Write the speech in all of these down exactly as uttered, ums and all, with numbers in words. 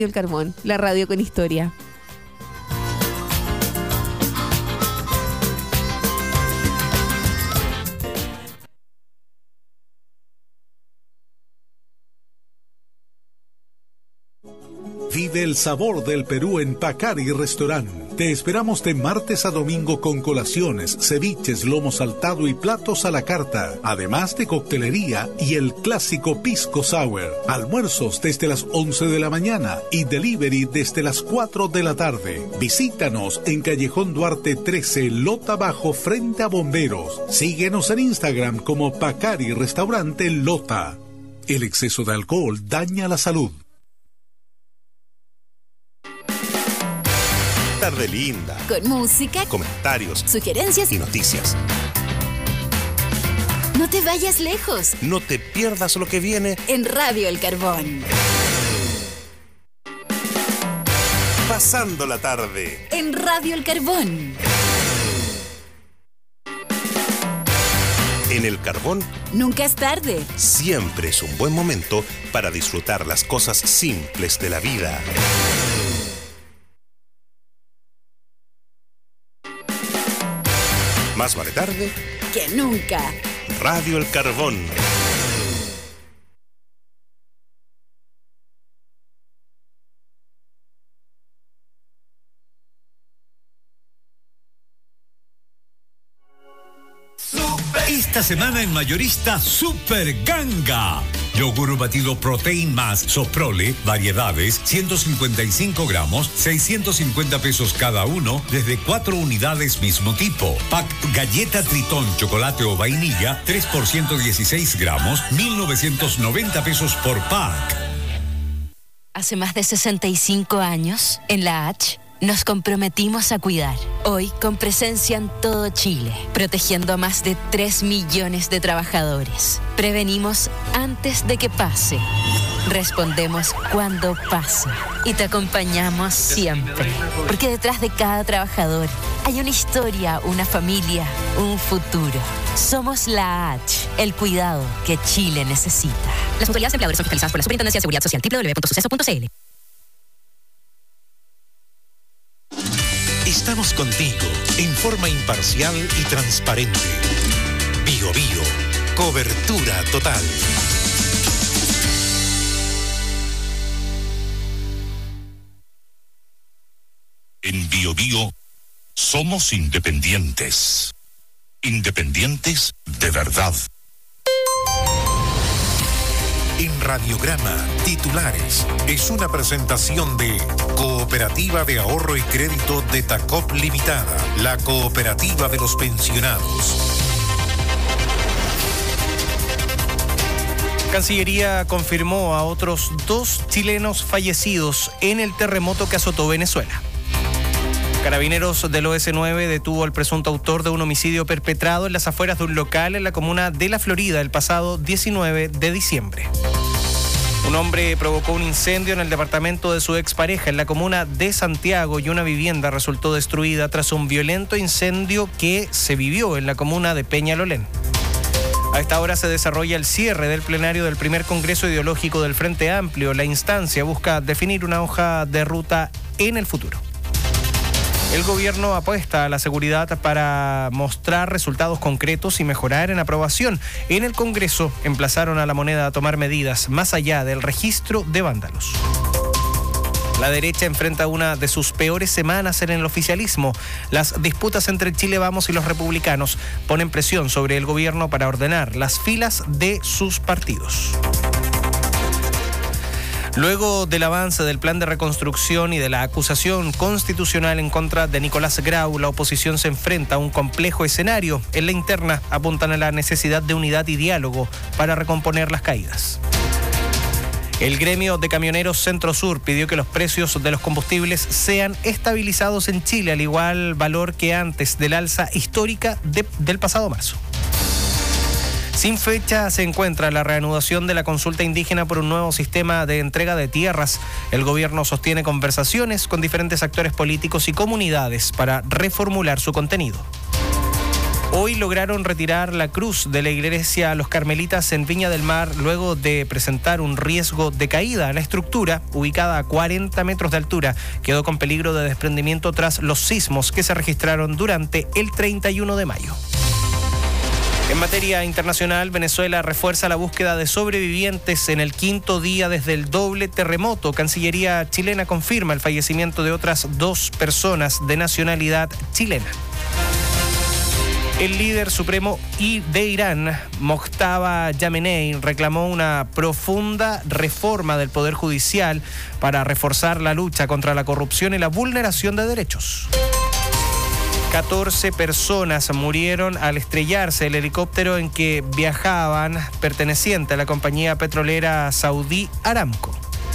El Carbón, la radio con historia. Vive el sabor del Perú en Pacari Restaurant. Te esperamos de martes a domingo con colaciones, ceviches, lomo saltado y platos a la carta, además de coctelería y el clásico pisco sour. Almuerzos desde las once de la mañana y delivery desde las cuatro de la tarde. Visítanos en Callejón Duarte trece, Lota Bajo, frente a Bomberos. Síguenos en Instagram como Pacari Restaurante Lota. El exceso de alcohol daña la salud. Tarde linda. Con música, comentarios, sugerencias y noticias. No te vayas lejos. No te pierdas lo que viene en Radio El Carbón. Pasando la tarde en Radio El Carbón. En El Carbón nunca es tarde. Siempre es un buen momento para disfrutar las cosas simples de la vida. Más vale tarde que nunca. Radio El Carbón. Esta semana en Mayorista Super Ganga. Yogur batido Protein más Soprole, variedades, ciento cincuenta y cinco gramos, seiscientos cincuenta pesos cada uno, desde cuatro unidades mismo tipo. Pack Galleta Tritón, chocolate o vainilla, tres por ciento dieciséis gramos, mil novecientos noventa pesos por pack. Hace más de sesenta y cinco años, en la H, nos comprometimos a cuidar. Hoy, con presencia en todo Chile, protegiendo a más de tres millones de trabajadores. Prevenimos antes de que pase. Respondemos cuando pasa. Y te acompañamos siempre. Porque detrás de cada trabajador hay una historia, una familia, un futuro. Somos la H, el cuidado que Chile necesita. Las autoridades empleadoras son fiscalizadas por la Superintendencia de Seguridad Social. doble u doble u doble u punto suceso punto c l. Estamos contigo en forma imparcial y transparente. Bio Bio, cobertura total. En Bio Bio somos independientes. Independientes de verdad. En Radiograma, titulares, es una presentación de Cooperativa de Ahorro y Crédito de Tacop Limitada, la cooperativa de los pensionados. Cancillería confirmó a otros dos chilenos fallecidos en el terremoto que azotó Venezuela. Carabineros del O S nueve detuvo al presunto autor de un homicidio perpetrado en las afueras de un local en la comuna de La Florida el pasado diecinueve de diciembre. Un hombre provocó un incendio en el departamento de su expareja en la comuna de Santiago y una vivienda resultó destruida tras un violento incendio que se vivió en la comuna de Peñalolén. A esta hora se desarrolla el cierre del plenario del primer Congreso Ideológico del Frente Amplio. La instancia busca definir una hoja de ruta en el futuro. El gobierno apuesta a la seguridad para mostrar resultados concretos y mejorar en aprobación. En el Congreso emplazaron a la moneda a tomar medidas más allá del registro de vándalos. La derecha enfrenta una de sus peores semanas en el oficialismo. Las disputas entre Chile Vamos y los republicanos ponen presión sobre el gobierno para ordenar las filas de sus partidos. Luego del avance del plan de reconstrucción y de la acusación constitucional en contra de Nicolás Grau, la oposición se enfrenta a un complejo escenario. En la interna apuntan a la necesidad de unidad y diálogo para recomponer las caídas. El gremio de camioneros Centro Sur pidió que los precios de los combustibles sean estabilizados en Chile al igual valor que antes del alza histórica de, del pasado marzo. Sin fecha se encuentra la reanudación de la consulta indígena por un nuevo sistema de entrega de tierras. El gobierno sostiene conversaciones con diferentes actores políticos y comunidades para reformular su contenido. Hoy lograron retirar la cruz de la iglesia Los Carmelitas en Viña del Mar luego de presentar un riesgo de caída. La estructura, ubicada a cuarenta metros de altura, quedó con peligro de desprendimiento tras los sismos que se registraron durante el treinta y uno de mayo. En materia internacional, Venezuela refuerza la búsqueda de sobrevivientes en el quinto día desde el doble terremoto. Cancillería chilena confirma el fallecimiento de otras dos personas de nacionalidad chilena. El líder supremo de Irán, Mojtaba Yamenei, reclamó una profunda reforma del Poder Judicial para reforzar la lucha contra la corrupción y la vulneración de derechos. catorce personas murieron al estrellarse el helicóptero en que viajaban, perteneciente a la compañía petrolera saudí Aramco.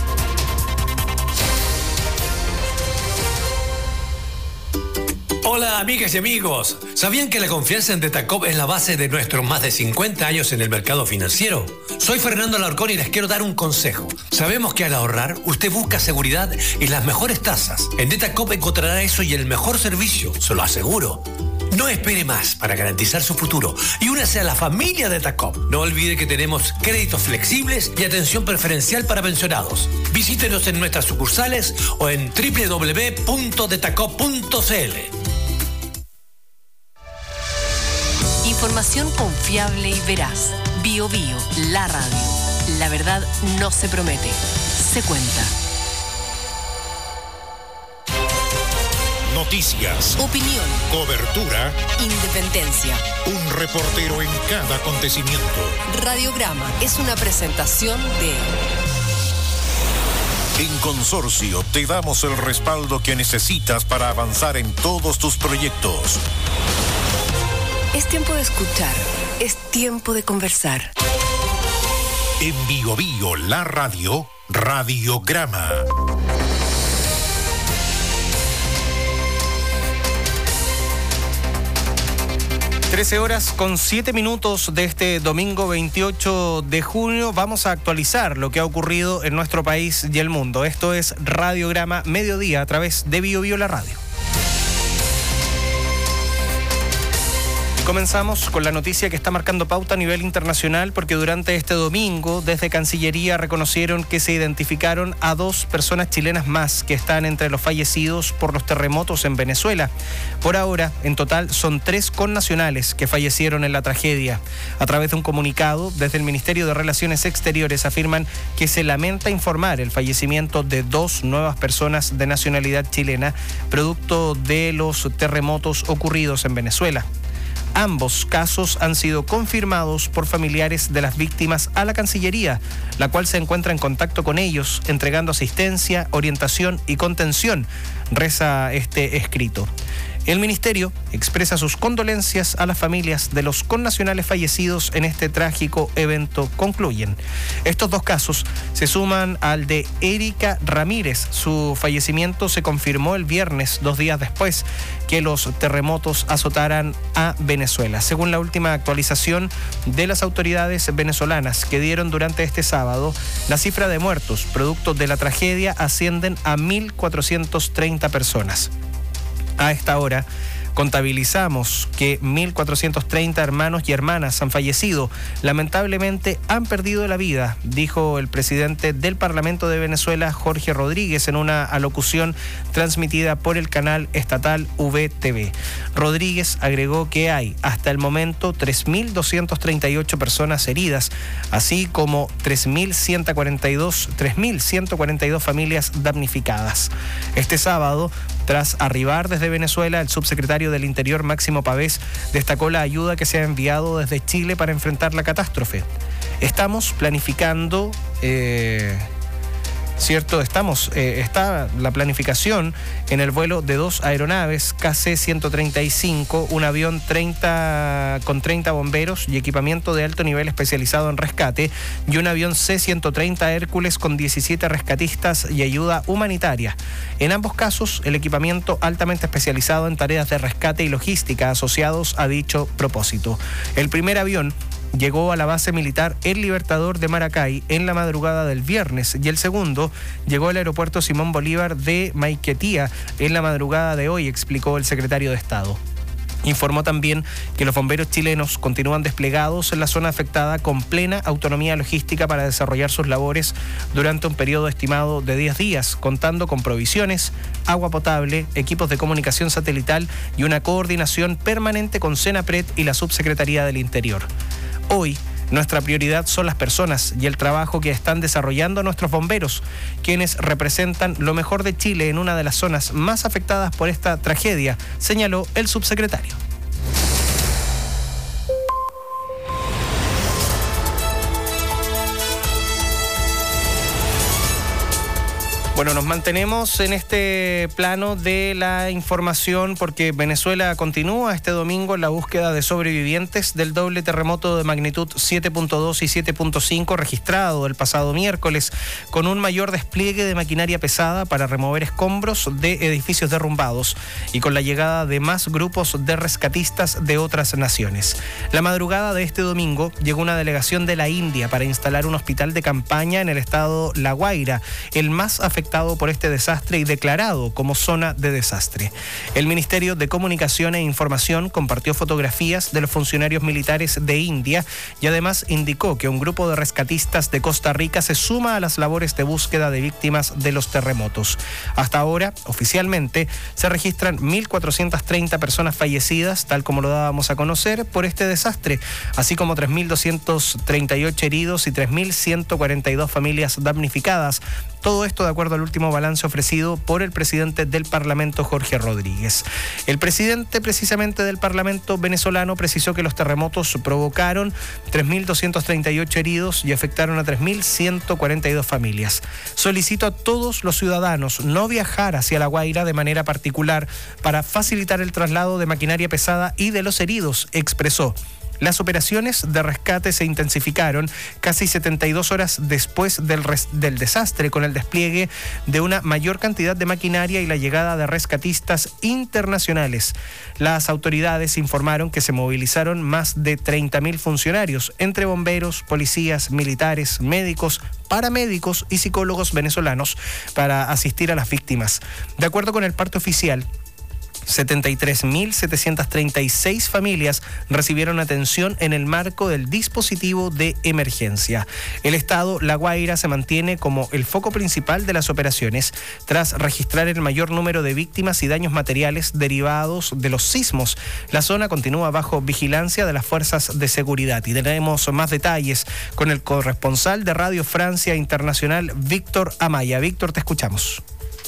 Hola amigas y amigos, ¿sabían que la confianza en Detacop es la base de nuestros más de cincuenta años en el mercado financiero? Soy Fernando Alarcón y les quiero dar un consejo. Sabemos que al ahorrar, usted busca seguridad y las mejores tasas. En Detacop encontrará eso y el mejor servicio, se lo aseguro. No espere más para garantizar su futuro y únase a la familia Detacop. No olvide que tenemos créditos flexibles y atención preferencial para pensionados. Visítenos en nuestras sucursales o en doble u doble u doble u punto detacop punto c l. Información confiable y veraz. Bio Bio, la radio. La verdad no se promete, se cuenta. Noticias, opinión, cobertura, independencia. Un reportero en cada acontecimiento. Radiograma es una presentación de... En Consorcio te damos el respaldo que necesitas para avanzar en todos tus proyectos. Es tiempo de escuchar, es tiempo de conversar. En Bio Bio, la radio, Radiograma. trece horas con siete minutos de este domingo veintiocho de junio. Vamos a actualizar lo que ha ocurrido en nuestro país y el mundo. Esto es Radiograma Mediodía a través de Bio Bio, la radio. Comenzamos con la noticia que está marcando pauta a nivel internacional porque durante este domingo desde Cancillería reconocieron que se identificaron a dos personas chilenas más que están entre los fallecidos por los terremotos en Venezuela. Por ahora, en total son tres connacionales que fallecieron en la tragedia. A través de un comunicado, desde el Ministerio de Relaciones Exteriores afirman que se lamenta informar el fallecimiento de dos nuevas personas de nacionalidad chilena, producto de los terremotos ocurridos en Venezuela. Ambos casos han sido confirmados por familiares de las víctimas a la Cancillería, la cual se encuentra en contacto con ellos, entregando asistencia, orientación y contención, reza este escrito. El Ministerio expresa sus condolencias a las familias de los connacionales fallecidos en este trágico evento, concluyen. Estos dos casos se suman al de Erika Ramírez. Su fallecimiento se confirmó el viernes, dos días después que los terremotos azotaran a Venezuela. Según la última actualización de las autoridades venezolanas que dieron durante este sábado, la cifra de muertos producto de la tragedia ascienden a mil cuatrocientas treinta personas. A esta hora contabilizamos que mil cuatrocientos treinta hermanos y hermanas han fallecido. Lamentablemente han perdido la vida, dijo el presidente del Parlamento de Venezuela, Jorge Rodríguez, en una alocución transmitida por el canal estatal V T V. Rodríguez agregó que hay hasta el momento tres mil doscientas treinta y ocho personas heridas, así como tres mil ciento cuarenta y dos familias damnificadas. Este sábado, tras arribar desde Venezuela, el subsecretario del Interior, Máximo Pavés, destacó la ayuda que se ha enviado desde Chile para enfrentar la catástrofe. Estamos planificando... Eh, ¿Cierto? Estamos, eh, está la planificación en el vuelo de dos aeronaves K C ciento treinta y cinco, un avión treinta, con treinta bomberos y equipamiento de alto nivel especializado en rescate, y un avión C ciento treinta Hércules con diecisiete rescatistas y ayuda humanitaria. En ambos casos, el equipamiento altamente especializado en tareas de rescate y logística asociados a dicho propósito. El primer avión llegó a la base militar El Libertador de Maracay en la madrugada del viernes y el segundo llegó al aeropuerto Simón Bolívar de Maiquetía en la madrugada de hoy, explicó el secretario de Estado. Informó también que los bomberos chilenos continúan desplegados en la zona afectada con plena autonomía logística para desarrollar sus labores durante un periodo estimado de diez días, contando con provisiones, agua potable, equipos de comunicación satelital y una coordinación permanente con Senapred y la Subsecretaría del Interior. Hoy, nuestra prioridad son las personas y el trabajo que están desarrollando nuestros bomberos, quienes representan lo mejor de Chile en una de las zonas más afectadas por esta tragedia, señaló el subsecretario. Bueno, nos mantenemos en este plano de la información porque Venezuela continúa este domingo en la búsqueda de sobrevivientes del doble terremoto de magnitud siete punto dos y siete punto cinco registrado el pasado miércoles, con un mayor despliegue de maquinaria pesada para remover escombros de edificios derrumbados y con la llegada de más grupos de rescatistas de otras naciones. La madrugada de este domingo llegó una delegación de la India para instalar un hospital de campaña en el estado La Guaira, el más afectado por este desastre y declarado como zona de desastre. El Ministerio de Comunicación e Información compartió fotografías de los funcionarios militares de India y además indicó que un grupo de rescatistas de Costa Rica se suma a las labores de búsqueda de víctimas de los terremotos. Hasta ahora, oficialmente, se registran mil cuatrocientas treinta personas fallecidas, tal como lo dábamos a conocer, por este desastre, así como tres mil doscientos treinta y ocho heridos y tres mil ciento cuarenta y dos familias damnificadas. Todo esto de acuerdo al último balance ofrecido por el presidente del Parlamento, Jorge Rodríguez. El presidente precisamente del Parlamento venezolano precisó que los terremotos provocaron tres mil doscientos treinta y ocho heridos y afectaron a tres mil ciento cuarenta y dos familias. Solicito a todos los ciudadanos no viajar hacia La Guaira de manera particular para facilitar el traslado de maquinaria pesada y de los heridos, expresó. Las operaciones de rescate se intensificaron casi setenta y dos horas después del, res- del desastre, con el despliegue de una mayor cantidad de maquinaria y la llegada de rescatistas internacionales. Las autoridades informaron que se movilizaron más de treinta mil funcionarios, entre bomberos, policías, militares, médicos, paramédicos y psicólogos venezolanos, para asistir a las víctimas. De acuerdo con el parte oficial, setenta y tres mil setecientas treinta y seis familias recibieron atención en el marco del dispositivo de emergencia. El estado La Guaira se mantiene como el foco principal de las operaciones tras registrar el mayor número de víctimas y daños materiales derivados de los sismos. La zona continúa bajo vigilancia de las fuerzas de seguridad y tenemos más detalles con el corresponsal de Radio Francia Internacional, Víctor Amaya. Víctor, te escuchamos.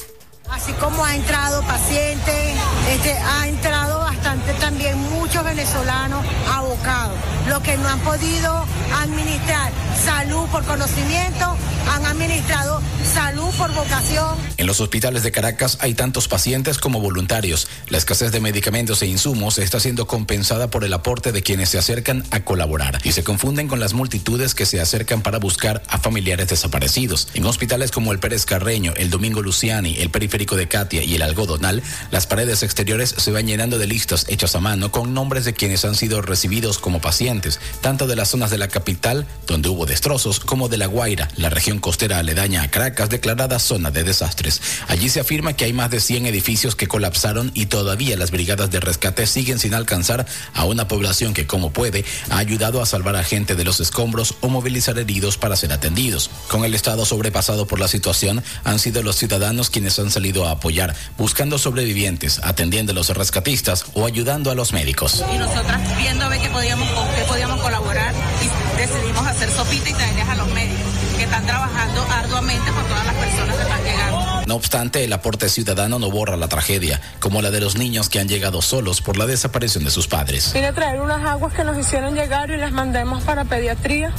Así como ha entrado pacientes, este, ha entrado bastante también muchos venezolanos abocados, los que no han podido administrar salud por conocimiento, han administrado salud por vocación. En los hospitales de Caracas hay tantos pacientes como voluntarios. La escasez de medicamentos e insumos está siendo compensada por el aporte de quienes se acercan a colaborar y se confunden con las multitudes que se acercan para buscar a familiares desaparecidos. En hospitales como el Pérez Carreño, el Domingo Luciani, el Periférico de Catia y el Algodonal, las paredes exteriores se van llenando de listas hechas a mano con nombres de quienes han sido recibidos como pacientes, tanto de las zonas de la capital, donde hubo destrozos, como de La Guaira, la región costera aledaña a Caracas, declarada zona de desastres. Allí se afirma que hay más de cien edificios que colapsaron y todavía las brigadas de rescate siguen sin alcanzar a una población que, como puede, ha ayudado a salvar a gente de los escombros o movilizar heridos para ser atendidos. Con el estado sobrepasado por la situación, han sido los ciudadanos quienes han salido a apoyar, buscando sobrevivientes, atendiendo a los rescatistas o ayudando a los médicos. Y nosotras viendo a ver qué podíamos, con qué podíamos colaborar y decidimos hacer sopita y traerles a los médicos que están trabajando arduamente por todas las personas que están llegando. No obstante, el aporte ciudadano no borra la tragedia, como la de los niños que han llegado solos por la desaparición de sus padres. Vine a traer unas aguas que nos hicieron llegar y las mandemos para pediatría,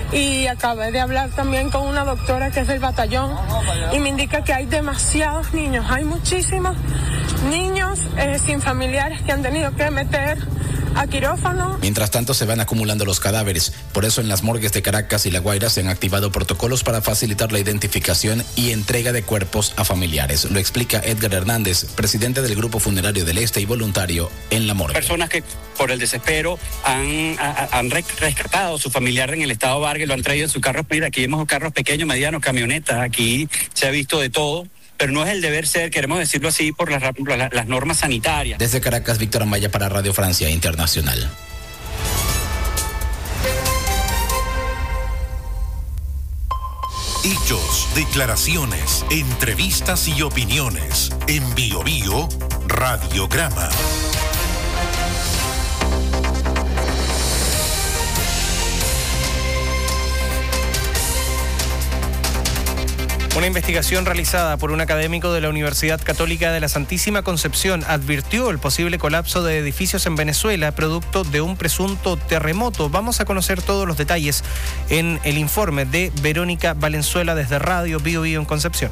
y acabé de hablar también con una doctora que es del batallón y me indica que hay demasiados niños, hay muchísimos niños eh, sin familiares que han tenido que meter a quirófano. Mientras tanto, se van acumulando los cadáveres. Por eso, en las morgues de Caracas y La Guaira se han activado protocolos para facilitar la identificación y entrega de cuerpos a familiares. Lo explica Edgar Hernández, presidente del Grupo Funerario del Este y voluntario en la morgue. Personas que por el desespero han, a, han rescatado a su familiar en el estado Vargas y lo han traído en su carro. Mira, aquí vemos carros pequeños, medianos, camionetas. Aquí se ha visto de todo. pero no es el deber ser, queremos decirlo así, por las, las, las normas sanitarias. Desde Caracas, Víctor Amaya para Radio Francia Internacional. Hechos, declaraciones, entrevistas y opiniones. En Bio Bio, Radiograma. Una investigación realizada por un académico de la Universidad Católica de la Santísima Concepción advirtió el posible colapso de edificios en Venezuela producto de un presunto terremoto. Vamos a conocer todos los detalles en el informe de Verónica Valenzuela desde Radio Bio Bio en Concepción.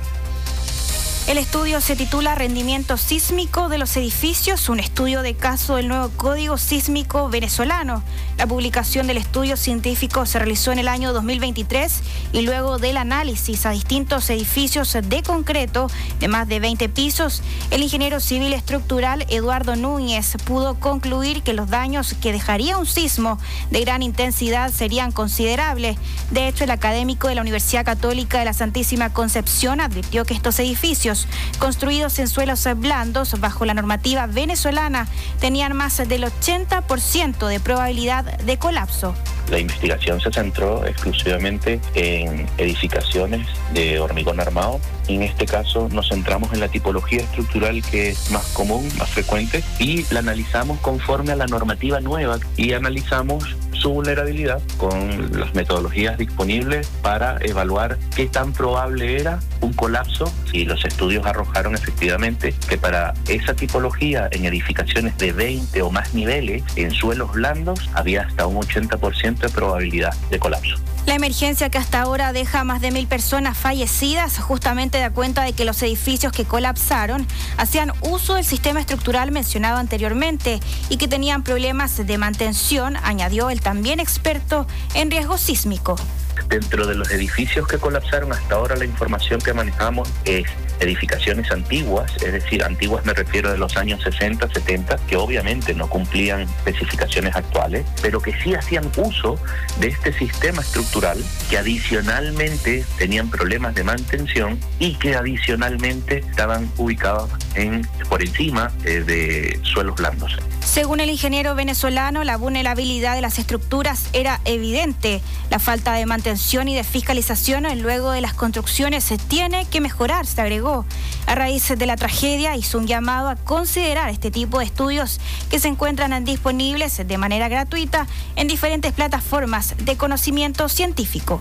El estudio se titula Rendimiento sísmico de los edificios, un estudio de caso del nuevo Código Sísmico venezolano. La publicación del estudio científico se realizó en el año dos mil veintitrés y luego del análisis a distintos edificios de concreto de más de veinte pisos, el ingeniero civil estructural Eduardo Núñez pudo concluir que los daños que dejaría un sismo de gran intensidad serían considerables. De hecho, el académico de la Universidad Católica de la Santísima Concepción advirtió que estos edificios construidos en suelos blandos bajo la normativa venezolana tenían más del ochenta por ciento de probabilidad de colapso. La investigación se centró exclusivamente en edificaciones de hormigón armado. En este caso nos centramos en la tipología estructural que es más común, más frecuente, y la analizamos conforme a la normativa nueva y analizamos su vulnerabilidad con las metodologías disponibles para evaluar qué tan probable era un colapso, y los estudios arrojaron efectivamente que para esa tipología en edificaciones de veinte o más niveles en suelos blandos había hasta un ochenta por ciento de probabilidad de colapso. La emergencia que hasta ahora deja a más de mil personas fallecidas justamente da cuenta de que los edificios que colapsaron hacían uso del sistema estructural mencionado anteriormente y que tenían problemas de mantención, añadió el también experto en riesgo sísmico. Dentro de los edificios que colapsaron, hasta ahora la información que manejamos es edificaciones antiguas, es decir, antiguas me refiero de los años sesenta, setenta, que obviamente no cumplían especificaciones actuales, pero que sí hacían uso de este sistema estructural, que adicionalmente tenían problemas de mantención y que adicionalmente estaban ubicados en, por encima eh, de suelos blandos. Según el ingeniero venezolano, la vulnerabilidad de las estructuras era evidente. La falta de mantención y de fiscalización luego de las construcciones se tiene que mejorar, se agregó. A raíz de la tragedia hizo un llamado a considerar este tipo de estudios que se encuentran disponibles de manera gratuita en diferentes plataformas de conocimiento científico.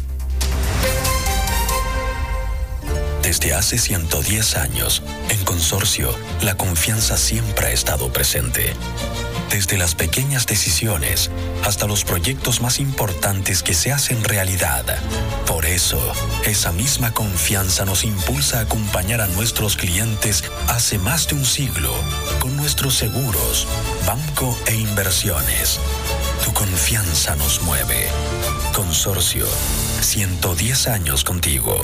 Desde hace ciento diez años, en Consorcio, la confianza siempre ha estado presente. Desde las pequeñas decisiones hasta los proyectos más importantes que se hacen realidad. Por eso, esa misma confianza nos impulsa a acompañar a nuestros clientes hace más de un siglo con nuestros seguros, banco e inversiones. Tu confianza nos mueve. Consorcio, ciento diez años contigo.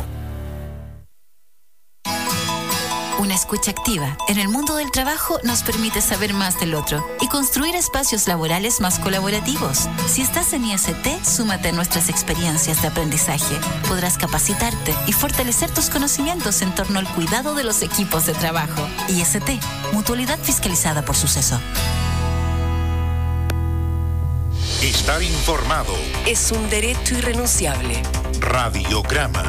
Una escucha activa en el mundo del trabajo nos permite saber más del otro y construir espacios laborales más colaborativos. Si estás en I S T, súmate a nuestras experiencias de aprendizaje. Podrás capacitarte y fortalecer tus conocimientos en torno al cuidado de los equipos de trabajo. I S T, mutualidad fiscalizada por Suceso. Estar informado es un derecho irrenunciable. Radiograma.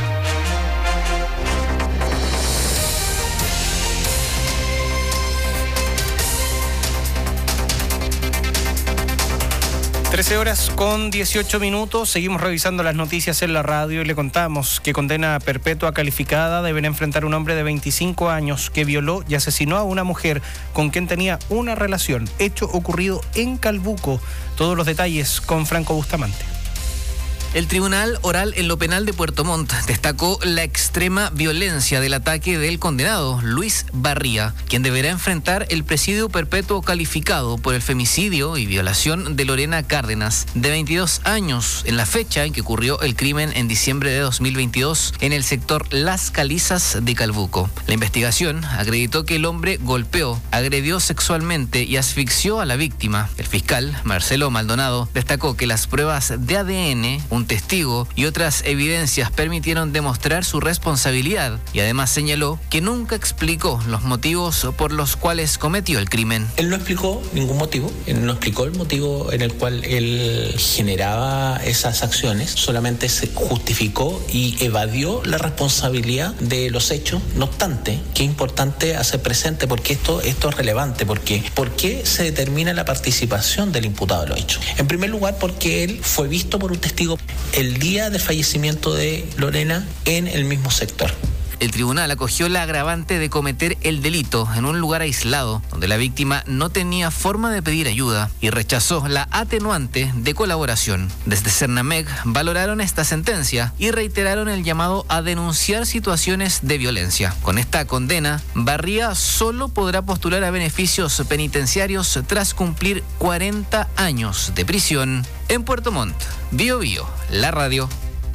trece horas con dieciocho minutos, seguimos revisando las noticias en la radio y le contamos que condena perpetua calificada deberá enfrentar un hombre de veinticinco años que violó y asesinó a una mujer con quien tenía una relación, hecho ocurrido en Calbuco. Todos los detalles con Franco Bustamante. El Tribunal Oral en lo Penal de Puerto Montt destacó la extrema violencia del ataque del condenado Luis Barría, quien deberá enfrentar el presidio perpetuo calificado por el femicidio y violación de Lorena Cárdenas, de veintidós años, en la fecha en que ocurrió el crimen en diciembre de dos mil veintidós en el sector Las Calizas de Calbuco. La investigación acreditó que el hombre golpeó, agredió sexualmente y asfixió a la víctima. El fiscal, Marcelo Maldonado, destacó que las pruebas de A D N, un un testigo y otras evidencias permitieron demostrar su responsabilidad y además señaló que nunca explicó los motivos por los cuales cometió el crimen. Él no explicó ningún motivo, él no explicó el motivo en el cual él generaba esas acciones, solamente se justificó y evadió la responsabilidad de los hechos. No obstante, que es importante hacer presente porque esto, esto es relevante, porque ¿por qué se determina la participación del imputado en los hechos? En primer lugar, porque él fue visto por un testigo el día del fallecimiento de Lorena en el mismo sector. El tribunal acogió la agravante de cometer el delito en un lugar aislado, donde la víctima no tenía forma de pedir ayuda, y rechazó la atenuante de colaboración. Desde Cernamec valoraron esta sentencia y reiteraron el llamado a denunciar situaciones de violencia. Con esta condena, Barría solo podrá postular a beneficios penitenciarios tras cumplir cuarenta años de prisión. En Puerto Montt, Bio Bio, la radio.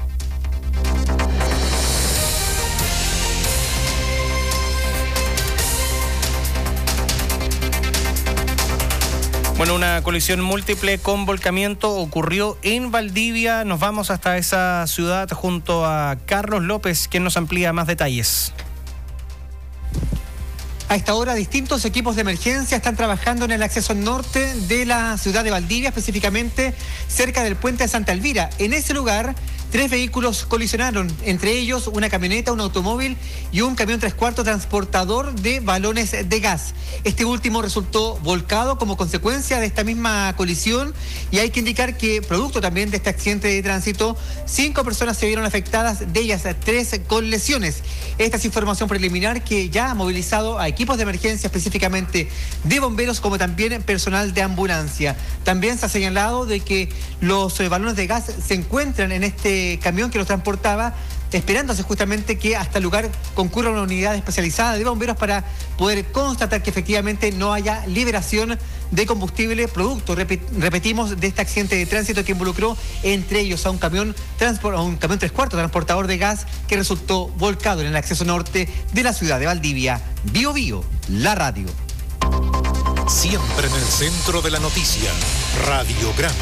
Bueno, una colisión múltiple con volcamiento ocurrió en Valdivia. Nos vamos hasta esa ciudad junto a Carlos López, quien nos amplía más detalles. A esta hora, distintos equipos de emergencia están trabajando en el acceso norte de la ciudad de Valdivia, específicamente cerca del puente de Santa Elvira. En ese lugar, tres vehículos colisionaron, entre ellos una camioneta, un automóvil y un camión tres cuartos transportador de balones de gas. Este último resultó volcado como consecuencia de esta misma colisión y hay que indicar que, producto también de este accidente de tránsito, cinco personas se vieron afectadas, de ellas tres con lesiones. Esta es información preliminar que ya ha movilizado a equipos de emergencia, específicamente de bomberos, como también personal de ambulancia. También se ha señalado de que los balones de gas se encuentran en este camión que los transportaba, esperándose justamente que hasta el lugar concurra una unidad especializada de bomberos para poder constatar que efectivamente no haya liberación de combustible producto, repetimos, de este accidente de tránsito que involucró entre ellos a un camión, a un camión tres cuartos transportador de gas que resultó volcado en el acceso norte de la ciudad de Valdivia. Bio Bio, la radio. Siempre en el centro de la noticia, Radiograma.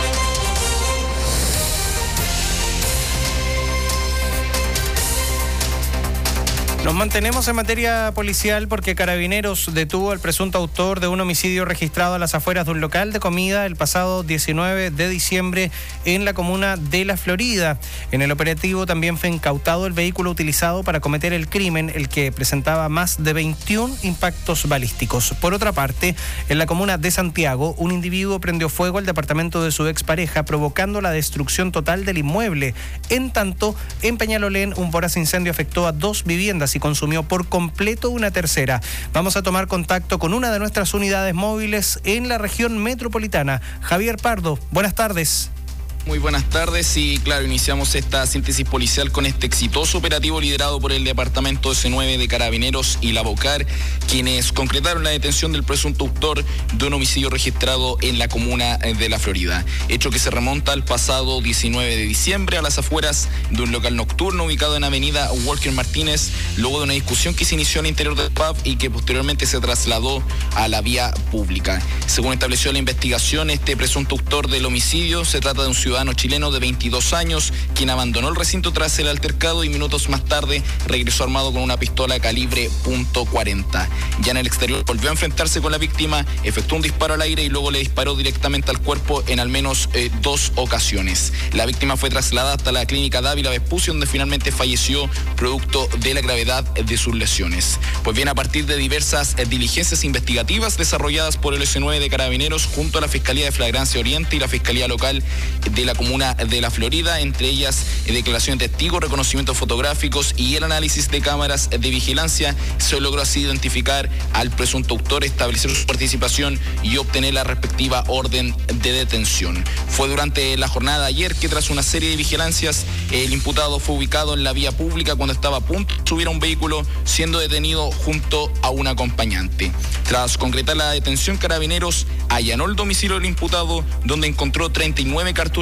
Nos mantenemos en materia policial porque Carabineros detuvo al presunto autor de un homicidio registrado a las afueras de un local de comida el pasado diecinueve de diciembre en la comuna de La Florida. En el operativo también fue incautado el vehículo utilizado para cometer el crimen, el que presentaba más de veintiún impactos balísticos. Por otra parte, en la comuna de Santiago, un individuo prendió fuego al departamento de su expareja, provocando la destrucción total del inmueble. En tanto, en Peñalolén, un voraz incendio afectó a dos viviendas y consumió por completo una tercera. Vamos a tomar contacto con una de nuestras unidades móviles en la región metropolitana. Javier Pardo, buenas tardes. Muy buenas tardes y claro, iniciamos esta síntesis policial con este exitoso operativo liderado por el Departamento C nueve de Carabineros y la Bocar, quienes concretaron la detención del presunto autor de un homicidio registrado en la comuna de La Florida. Hecho que se remonta al pasado diecinueve de diciembre a las afueras de un local nocturno ubicado en avenida Walker Martínez, luego de una discusión que se inició al interior del pub y que posteriormente se trasladó a la vía pública. Según estableció la investigación, este presunto autor del homicidio se trata de un ciudadano ciudadano chileno de veintidós años, quien abandonó el recinto tras el altercado y minutos más tarde regresó armado con una pistola calibre punto cuarenta. Ya en el exterior volvió a enfrentarse con la víctima, efectuó un disparo al aire y luego le disparó directamente al cuerpo en al menos eh, dos ocasiones. La víctima fue trasladada hasta la clínica Dávila Vespucio, donde finalmente falleció producto de la gravedad de sus lesiones. Pues bien, a partir de diversas eh, diligencias investigativas desarrolladas por el C nueve de Carabineros junto a la Fiscalía de Flagrancia Oriente y la Fiscalía Local de la comuna de La Florida, entre ellas eh, declaración de testigos, reconocimientos fotográficos y el análisis de cámaras de vigilancia, se logró así identificar al presunto autor, establecer su participación y obtener la respectiva orden de detención. Fue durante la jornada de ayer que, tras una serie de vigilancias, el imputado fue ubicado en la vía pública cuando estaba a punto de subir a un vehículo, siendo detenido junto a un acompañante. Tras concretar la detención, Carabineros allanó el domicilio del imputado, donde encontró treinta y nueve cartuchos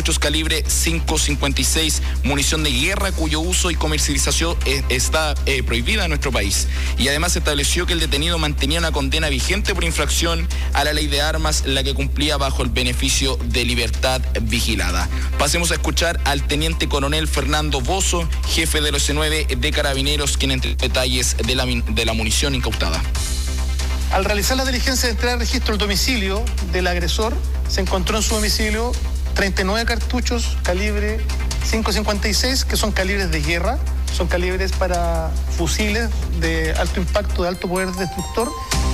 cartuchos calibre cinco cincuenta y seis, munición de guerra cuyo uso y comercialización eh, está eh, prohibida en nuestro país. Y además se estableció que el detenido mantenía una condena vigente por infracción a la ley de armas, la que cumplía bajo el beneficio de libertad vigilada. Pasemos a escuchar al teniente coronel Fernando Bozo, jefe del O S nueve de Carabineros, quien entre detalles de la, de la munición incautada. Al realizar la diligencia de entrega de registro del domicilio del agresor, se encontró en su domicilio treinta y nueve cartuchos calibre cinco cincuenta y seis, que son calibres de guerra, son calibres para fusiles de alto impacto, de alto poder destructor.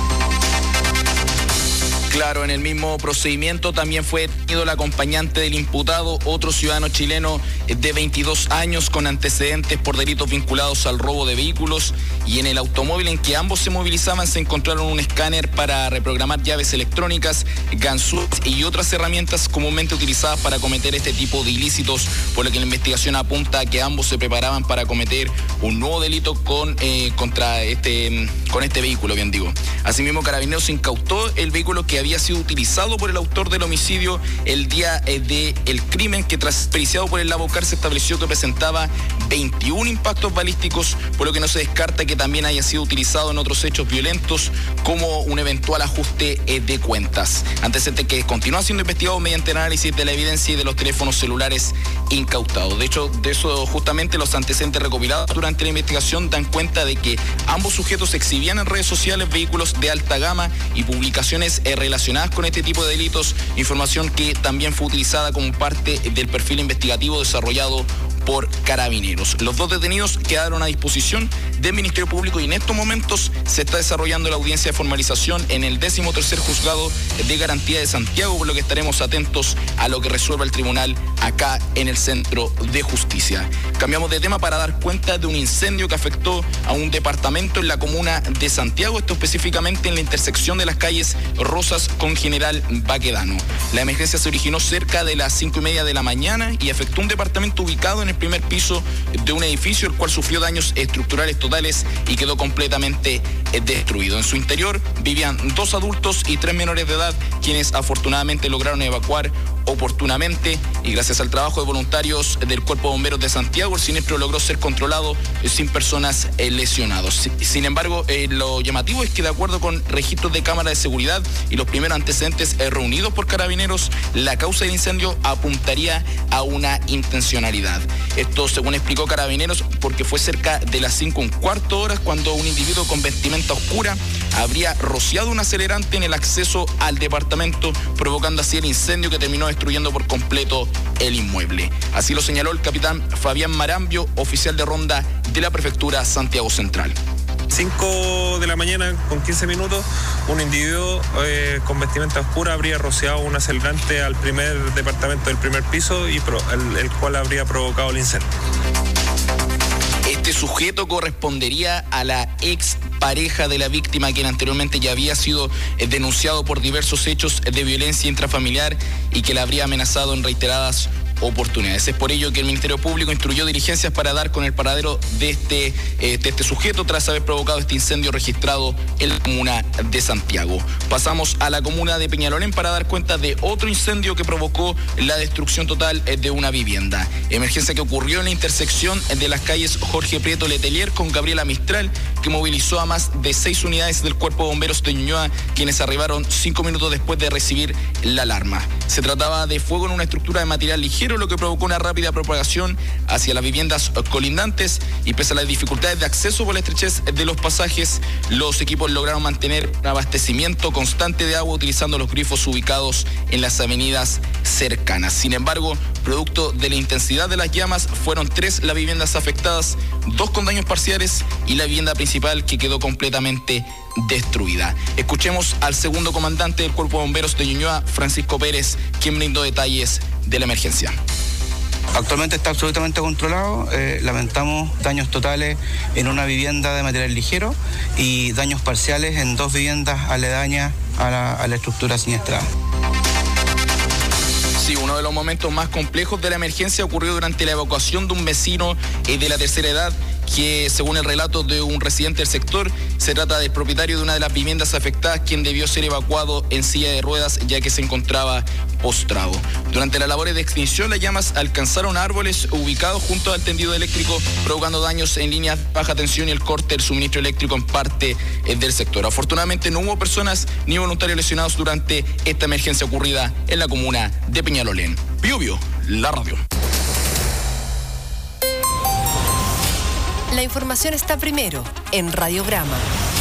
Claro, en el mismo procedimiento también fue detenido el acompañante del imputado, otro ciudadano chileno de veintidós años con antecedentes por delitos vinculados al robo de vehículos, y en el automóvil en que ambos se movilizaban se encontraron un escáner para reprogramar llaves electrónicas, ganzús y otras herramientas comúnmente utilizadas para cometer este tipo de ilícitos, por lo que la investigación apunta a que ambos se preparaban para cometer un nuevo delito con, eh, contra este, con este vehículo, bien digo. Asimismo, Carabineros incautó el vehículo que había sido utilizado por el autor del homicidio el día eh, del crimen, que tras periciado por el Labocar se estableció que presentaba veintiún impactos balísticos, por lo que no se descarta que también haya sido utilizado en otros hechos violentos como un eventual ajuste eh, de cuentas. Antecedente que continúa siendo investigado mediante el análisis de la evidencia y de los teléfonos celulares incautados. De hecho, de eso justamente los antecedentes recopilados durante la investigación dan cuenta de que ambos sujetos exhibían en redes sociales vehículos de alta gama y publicaciones eh, relacionadas con este tipo de delitos, información que también fue utilizada como parte del perfil investigativo desarrollado por Carabineros. Los dos detenidos quedaron a disposición del Ministerio Público y en estos momentos se está desarrollando la audiencia de formalización en el décimo tercer Juzgado de Garantía de Santiago, por lo que estaremos atentos a lo que resuelva el tribunal acá en el Centro de Justicia. Cambiamos de tema para dar cuenta de un incendio que afectó a un departamento en la comuna de Santiago, esto específicamente en la intersección de las calles Rosas con General Baquedano. La emergencia se originó cerca de las cinco y media de la mañana y afectó un departamento ubicado en el primer piso de un edificio, el cual sufrió daños estructurales totales y quedó completamente destruido. En su interior vivían dos adultos y tres menores de edad, quienes afortunadamente lograron evacuar oportunamente, y gracias al trabajo de voluntarios del Cuerpo de Bomberos de Santiago, el siniestro logró ser controlado sin personas eh, lesionados. Sin embargo, eh, lo llamativo es que, de acuerdo con registros de cámara de seguridad y los primeros antecedentes eh, reunidos por Carabineros, la causa del incendio apuntaría a una intencionalidad. Esto, según explicó Carabineros, porque fue cerca de las cinco un cuarto horas cuando un individuo con vestimenta oscura habría rociado un acelerante en el acceso al departamento, provocando así el incendio que terminó destruyendo por completo el inmueble. Así lo señaló el capitán Fabián Marambio, oficial de ronda de la Prefectura Santiago Central. cinco de la mañana con quince minutos, un individuo eh, con vestimenta oscura habría rociado un acelerante al primer departamento del primer piso y pro, el, el cual habría provocado el incendio. Este sujeto correspondería a la ex pareja de la víctima, quien anteriormente ya había sido eh, denunciado por diversos hechos de violencia intrafamiliar y que la habría amenazado en reiteradas oportunidades. Es por ello que el Ministerio Público instruyó diligencias para dar con el paradero de este, eh, de este sujeto tras haber provocado este incendio registrado en la comuna de Santiago. Pasamos a la comuna de Peñalolén para dar cuenta de otro incendio que provocó la destrucción total eh, de una vivienda. Emergencia que ocurrió en la intersección de las calles Jorge Prieto Letelier con Gabriela Mistral, que movilizó a más de seis unidades del Cuerpo de Bomberos de Ñuñoa, quienes arribaron cinco minutos después de recibir la alarma. Se trataba de fuego en una estructura de material ligero, lo que provocó una rápida propagación hacia las viviendas colindantes, y pese a las dificultades de acceso por la estrechez de los pasajes, los equipos lograron mantener un abastecimiento constante de agua utilizando los grifos ubicados en las avenidas cercanas. Sin embargo, producto de la intensidad de las llamas, fueron tres las viviendas afectadas, dos con daños parciales y la vivienda principal que quedó completamente destruida. Escuchemos al segundo comandante del Cuerpo de Bomberos de Ñuñoa, Francisco Pérez, quien brindó detalles de la emergencia. Actualmente está absolutamente controlado. Eh, lamentamos daños totales en una vivienda de material ligero y daños parciales en dos viviendas aledañas a la, a la estructura siniestrada. Sí, uno de los momentos más complejos de la emergencia ocurrió durante la evacuación de un vecino eh, de la tercera edad, que, según el relato de un residente del sector, se trata del propietario de una de las viviendas afectadas, quien debió ser evacuado en silla de ruedas ya que se encontraba postrado. Durante las labores de extinción, las llamas alcanzaron árboles ubicados junto al tendido eléctrico, provocando daños en líneas de baja tensión y el corte del suministro eléctrico en parte del sector. Afortunadamente no hubo personas ni voluntarios lesionados durante esta emergencia ocurrida en la comuna de Peñalolén. Bio Bio, la radio. La información está primero en Radiograma.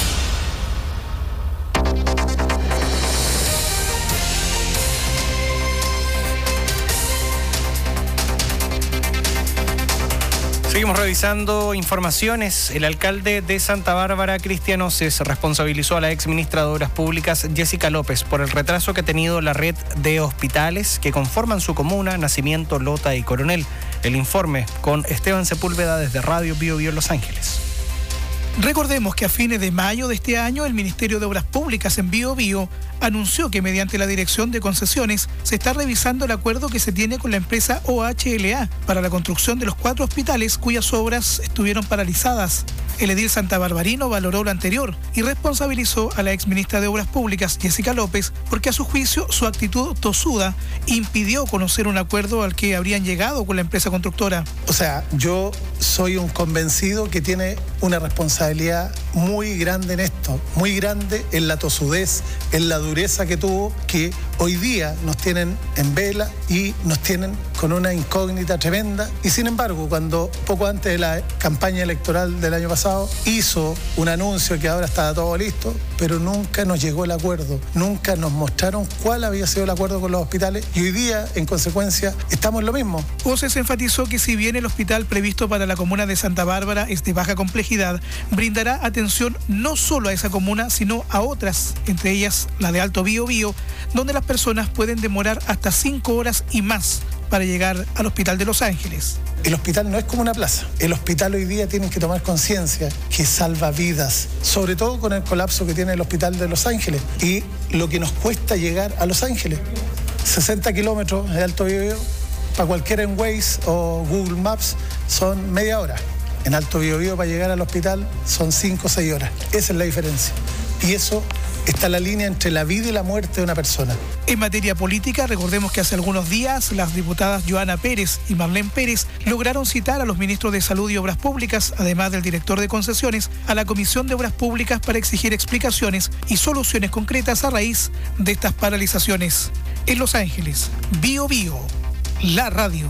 Seguimos revisando informaciones. El alcalde de Santa Bárbara, Cristian Oces, responsabilizó a la ex ministra de Obras Públicas, Jessica López, por el retraso que ha tenido la red de hospitales que conforman su comuna, Nacimiento, Lota y Coronel. El informe con Esteban Sepúlveda desde Radio Bio Bio Los Ángeles. Recordemos que a fines de mayo de este año el Ministerio de Obras Públicas en Bio Bio anunció que mediante la Dirección de Concesiones se está revisando el acuerdo que se tiene con la empresa O H L A para la construcción de los cuatro hospitales cuyas obras estuvieron paralizadas. El edil santabarbarino valoró lo anterior y responsabilizó a la exministra de Obras Públicas, Jessica López, porque a su juicio su actitud tosuda impidió conocer un acuerdo al que habrían llegado con la empresa constructora. O sea, yo soy un convencido que tiene una responsabilidad muy grande en esto, muy grande en la tosudez, en la dureza que tuvo, que hoy día nos tienen en vela y nos tienen con una incógnita tremenda. Y sin embargo, cuando poco antes de la campaña electoral del año pasado hizo un anuncio que ahora estaba todo listo, pero nunca nos llegó el acuerdo, nunca nos mostraron cuál había sido el acuerdo con los hospitales y hoy día, en consecuencia, estamos en lo mismo. Oces enfatizó que si bien el hospital previsto para la comuna de Santa Bárbara es de baja complejidad, brindará atención no solo a esa comuna, sino a otras, entre ellas la de Alto Bio Bio, donde las personas pueden demorar hasta cinco horas y más para llegar al Hospital de Los Ángeles. El hospital no es como una plaza. El hospital hoy día tiene que tomar conciencia que salva vidas, sobre todo con el colapso que tiene el Hospital de Los Ángeles y lo que nos cuesta llegar a Los Ángeles. sesenta kilómetros de Alto Bio Bio, para cualquiera en Waze o Google Maps son media hora. En Alto Bio Bio para llegar al hospital son cinco o seis horas. Esa es la diferencia. Y eso está la línea entre la vida y la muerte de una persona. En materia política, recordemos que hace algunos días las diputadas Joana Pérez y Marlene Pérez lograron citar a los ministros de Salud y Obras Públicas, además del director de Concesiones, a la Comisión de Obras Públicas para exigir explicaciones y soluciones concretas a raíz de estas paralizaciones. En Los Ángeles, Bio Bio, la radio.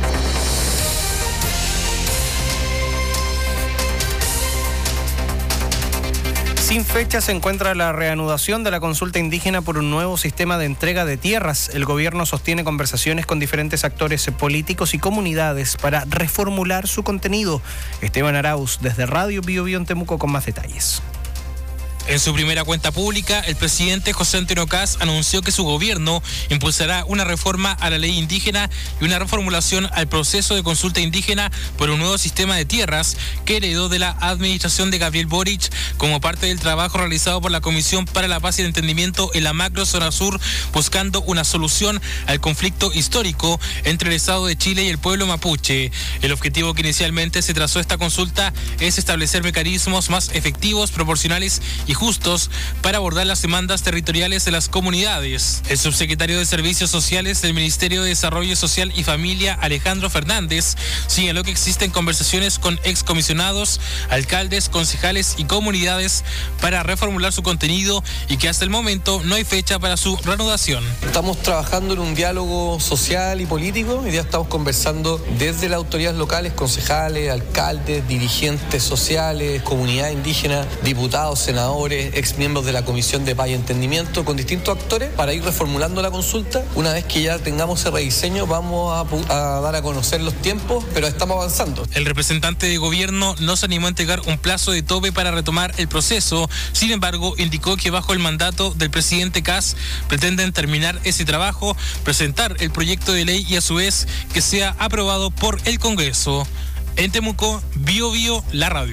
Sin fecha se encuentra la reanudación de la consulta indígena por un nuevo sistema de entrega de tierras. El gobierno sostiene conversaciones con diferentes actores políticos y comunidades para reformular su contenido. Esteban Arauz, desde Radio Bio Bio en Temuco, con más detalles. En su primera cuenta pública, el presidente José Antonio Kast anunció que su gobierno impulsará una reforma a la ley indígena y una reformulación al proceso de consulta indígena por un nuevo sistema de tierras que heredó de la administración de Gabriel Boric como parte del trabajo realizado por la Comisión para la Paz y el Entendimiento en la macro zona sur, buscando una solución al conflicto histórico entre el Estado de Chile y el pueblo mapuche. El objetivo que inicialmente se trazó esta consulta es establecer mecanismos más efectivos, proporcionales y justos para abordar las demandas territoriales de las comunidades. El subsecretario de Servicios Sociales del Ministerio de Desarrollo Social y Familia, Alejandro Fernández, señaló que existen conversaciones con excomisionados, alcaldes, concejales y comunidades para reformular su contenido y que hasta el momento no hay fecha para su reanudación. Estamos trabajando en un diálogo social y político y ya estamos conversando desde las autoridades locales, concejales, alcaldes, dirigentes sociales, comunidad indígena, diputados, senadores, ex miembros de la Comisión de Paz y Entendimiento, con distintos actores para ir reformulando la consulta. Una vez que ya tengamos ese rediseño, vamos a, a dar a conocer los tiempos, pero estamos avanzando. El representante de gobierno no se animó a entregar un plazo de tope para retomar el proceso. Sin embargo, indicó que bajo el mandato del presidente Kast pretenden terminar ese trabajo, presentar el proyecto de ley y a su vez que sea aprobado por el Congreso. En Temuco, Bio Bio, la radio.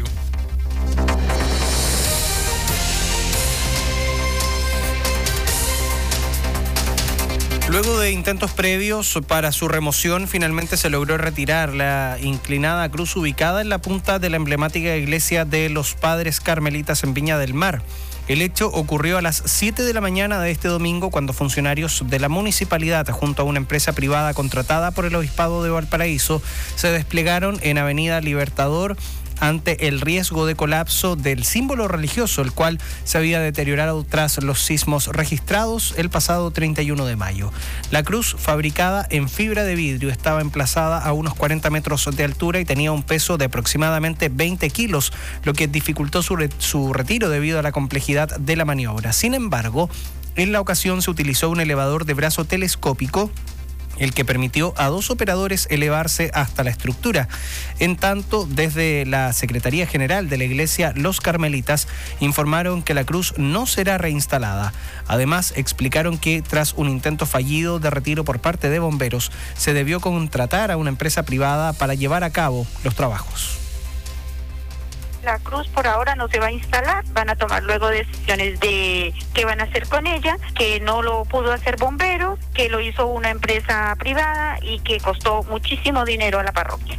Luego de intentos previos para su remoción, finalmente se logró retirar la inclinada cruz ubicada en la punta de la emblemática iglesia de los Padres Carmelitas en Viña del Mar. El hecho ocurrió a las siete de la mañana de este domingo cuando funcionarios de la municipalidad junto a una empresa privada contratada por el Obispado de Valparaíso se desplegaron en Avenida Libertador ante el riesgo de colapso del símbolo religioso, el cual se había deteriorado tras los sismos registrados el pasado treinta y uno de mayo. La cruz, fabricada en fibra de vidrio, estaba emplazada a unos cuarenta metros de altura y tenía un peso de aproximadamente veinte kilos, lo que dificultó su, re- su retiro debido a la complejidad de la maniobra. Sin embargo, en la ocasión se utilizó un elevador de brazo telescópico, el que permitió a dos operadores elevarse hasta la estructura. En tanto, desde la Secretaría General de la Iglesia Los Carmelitas informaron que la cruz no será reinstalada. Además, explicaron que tras un intento fallido de retiro por parte de bomberos, se debió contratar a una empresa privada para llevar a cabo los trabajos. La cruz por ahora no se va a instalar, van a tomar luego decisiones de qué van a hacer con ella, que no lo pudo hacer bomberos, que lo hizo una empresa privada y que costó muchísimo dinero a la parroquia.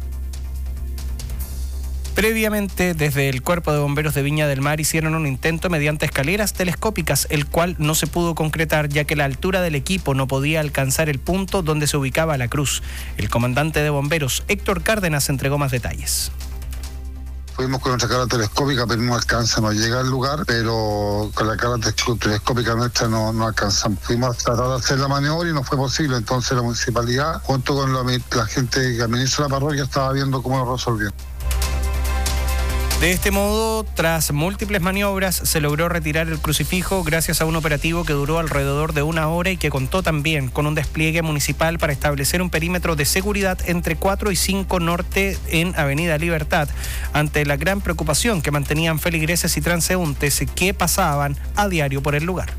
Previamente, desde el Cuerpo de Bomberos de Viña del Mar hicieron un intento mediante escaleras telescópicas, el cual no se pudo concretar ya que la altura del equipo no podía alcanzar el punto donde se ubicaba la cruz. El comandante de bomberos, Héctor Cárdenas, entregó más detalles. Fuimos con nuestra cámara telescópica, pero no alcanza, no llega al lugar, pero con la cámara telescópica nuestra no, no alcanzamos. Fuimos a tratar de hacer la maniobra y no fue posible, entonces la municipalidad, junto con la, la gente que administra la parroquia, estaba viendo cómo lo resolvían. De este modo, tras múltiples maniobras, se logró retirar el crucifijo gracias a un operativo que duró alrededor de una hora y que contó también con un despliegue municipal para establecer un perímetro de seguridad entre cuatro y cinco Norte en Avenida Libertad, ante la gran preocupación que mantenían feligreses y transeúntes que pasaban a diario por el lugar.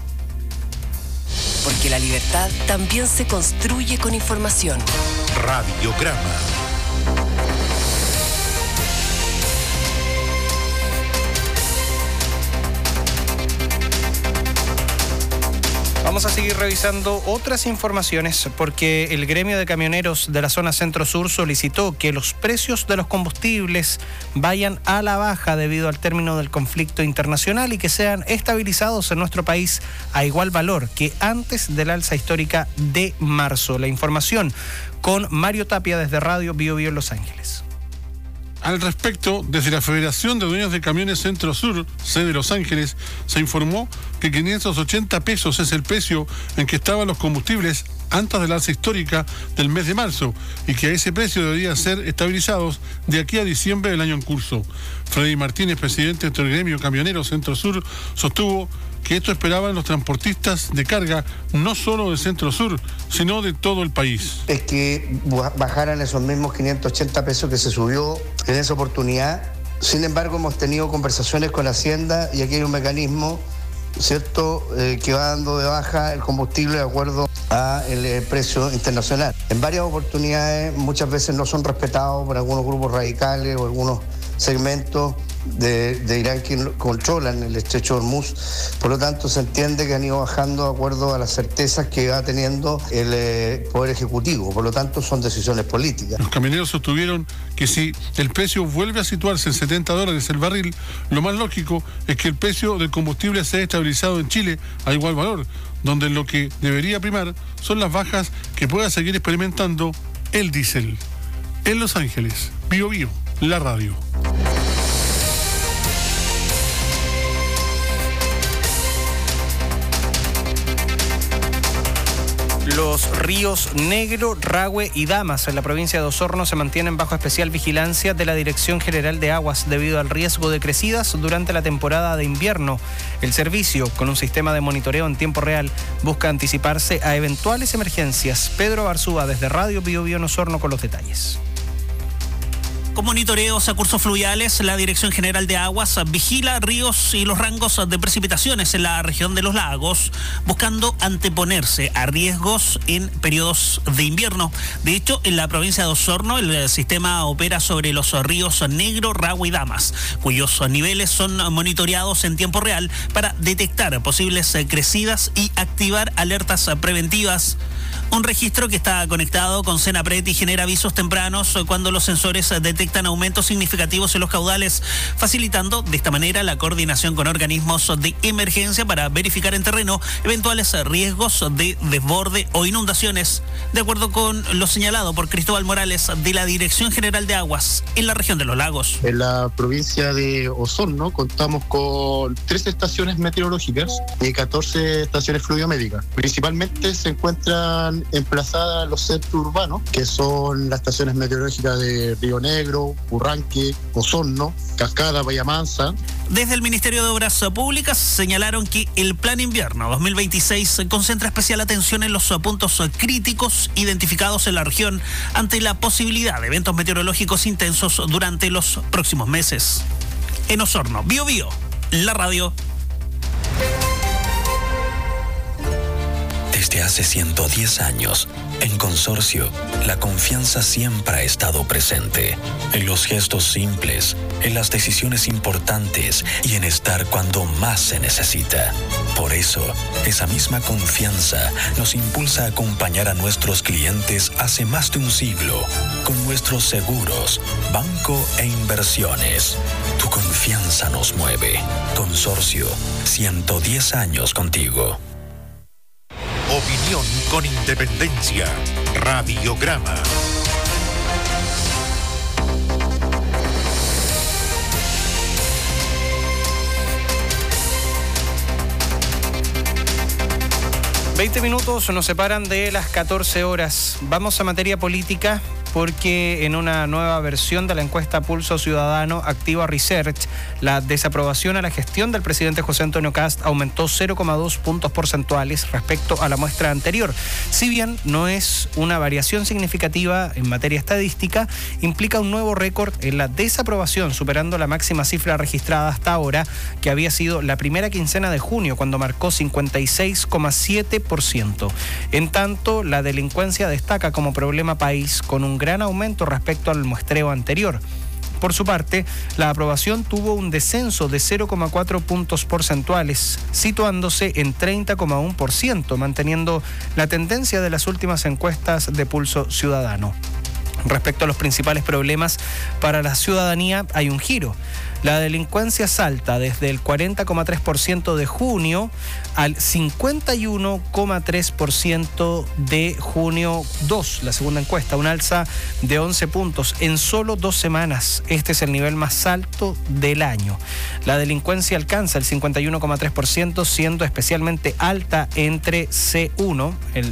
Porque la libertad también se construye con información. Radiograma. Vamos a seguir revisando otras informaciones porque el gremio de camioneros de la zona centro-sur solicitó que los precios de los combustibles vayan a la baja debido al término del conflicto internacional y que sean estabilizados en nuestro país a igual valor que antes de la alza histórica de marzo. La información con Mario Tapia desde Radio Bio Bio en Los Ángeles. Al respecto, desde la Federación de Dueños de Camiones Centro Sur, sede de Los Ángeles, se informó que quinientos ochenta pesos es el precio en que estaban los combustibles antes de la alza histórica del mes de marzo y que a ese precio deberían ser estabilizados de aquí a diciembre del año en curso. Freddy Martínez, presidente del gremio Camionero Centro Sur, sostuvo que esto esperaban los transportistas de carga, no solo del Centro Sur, sino de todo el país. Es que bajaran esos mismos quinientos ochenta pesos que se subió en esa oportunidad. Sin embargo, hemos tenido conversaciones con Hacienda y aquí hay un mecanismo, ¿cierto?, eh, que va dando de baja el combustible de acuerdo al eh, precio internacional. En varias oportunidades, muchas veces no son respetados por algunos grupos radicales o algunos segmentos de, de Irán que controlan el estrecho de Hormuz. Por lo tanto, se entiende que han ido bajando de acuerdo a las certezas que va teniendo el eh, Poder Ejecutivo. Por lo tanto, son decisiones políticas. Los camioneros sostuvieron que si el precio vuelve a situarse en setenta dólares el barril, lo más lógico es que el precio del combustible sea estabilizado en Chile a igual valor, donde lo que debería primar son las bajas que pueda seguir experimentando el diésel. En Los Ángeles, Bio Bio, la radio. Los ríos Negro, Rahue y Damas en la provincia de Osorno se mantienen bajo especial vigilancia de la Dirección General de Aguas debido al riesgo de crecidas durante la temporada de invierno. El servicio, con un sistema de monitoreo en tiempo real, busca anticiparse a eventuales emergencias. Pedro Barzúa desde Radio Bio Bio en Osorno con los detalles. Con monitoreos a cursos fluviales, la Dirección General de Aguas vigila ríos y los rangos de precipitaciones en la región de los lagos, buscando anteponerse a riesgos en periodos de invierno. De hecho, en la provincia de Osorno, el sistema opera sobre los ríos Negro, Ragua y Damas, cuyos niveles son monitoreados en tiempo real para detectar posibles crecidas y activar alertas preventivas. Un registro que está conectado con Senapred y genera avisos tempranos cuando los sensores detectan aumentos significativos en los caudales, facilitando de esta manera la coordinación con organismos de emergencia para verificar en terreno eventuales riesgos de desborde o inundaciones, de acuerdo con lo señalado por Cristóbal Morales de la Dirección General de Aguas en la región de los lagos. En la provincia de Osorno contamos con tres estaciones meteorológicas y catorce estaciones fluviométricas. Principalmente se encuentran emplazadas en los centros urbanos, que son las estaciones meteorológicas de Río Negro, Urranque, Osorno, Cascada, Bahía Mansa. Desde el Ministerio de Obras Públicas señalaron que el Plan Invierno dos mil veintiséis concentra especial atención en los puntos críticos identificados en la región ante la posibilidad de eventos meteorológicos intensos durante los próximos meses. En Osorno, Bio Bio, la radio. Desde hace ciento diez años, en Consorcio, la confianza siempre ha estado presente. En los gestos simples, en las decisiones importantes y en estar cuando más se necesita. Por eso, esa misma confianza nos impulsa a acompañar a nuestros clientes hace más de un siglo con nuestros seguros, banco e inversiones. Tu confianza nos mueve. Consorcio, ciento diez años contigo. Opinión con independencia. Radiograma. Veinte minutos nos separan de las catorce horas. Vamos a materia política, porque en una nueva versión de la encuesta Pulso Ciudadano Activa Research, la desaprobación a la gestión del presidente José Antonio Kast aumentó cero coma dos puntos porcentuales respecto a la muestra anterior. Si bien no es una variación significativa en materia estadística, implica un nuevo récord en la desaprobación, superando la máxima cifra registrada hasta ahora, que había sido la primera quincena de junio, cuando marcó cincuenta y seis coma siete por ciento. En tanto, la delincuencia destaca como problema país, con un gran aumento respecto al muestreo anterior. Por su parte, la aprobación tuvo un descenso de cero coma cuatro puntos porcentuales, situándose en treinta coma uno por ciento, manteniendo la tendencia de las últimas encuestas de Pulso Ciudadano. Respecto a los principales problemas para la ciudadanía, hay un giro. La delincuencia salta desde el cuarenta coma tres por ciento de junio al cincuenta y uno coma tres por ciento de junio dos, la segunda encuesta, un alza de once puntos en solo dos semanas. Este es el nivel más alto del año. La delincuencia alcanza el cincuenta y uno coma tres por ciento, siendo especialmente alta entre C uno, el,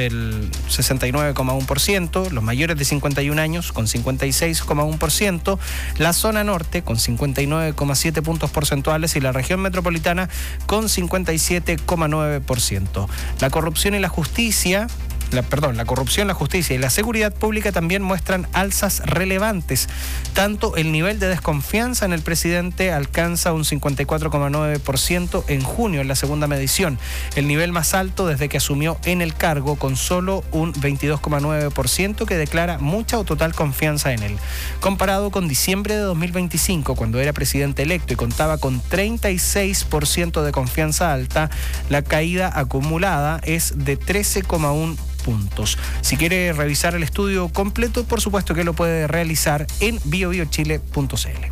el sesenta y nueve coma uno por ciento, los mayores de cincuenta y un años con cincuenta y seis coma uno por ciento, la zona norte con cincuenta y nueve coma siete puntos porcentuales y la región metropolitana con cincuenta y siete coma nueve por ciento. La corrupción y la justicia La, perdón, la corrupción, la justicia y la seguridad pública también muestran alzas relevantes. Tanto el nivel de desconfianza en el presidente alcanza un cincuenta y cuatro coma nueve por ciento en junio, en la segunda medición, el nivel más alto desde que asumió en el cargo, con solo un veintidós coma nueve por ciento que declara mucha o total confianza en él. Comparado con diciembre de dos mil veinticinco, cuando era presidente electo y contaba con treinta y seis por ciento de confianza alta, la caída acumulada es de trece coma uno puntos. Si quiere revisar el estudio completo, por supuesto que lo puede realizar en bio bio chile punto c l.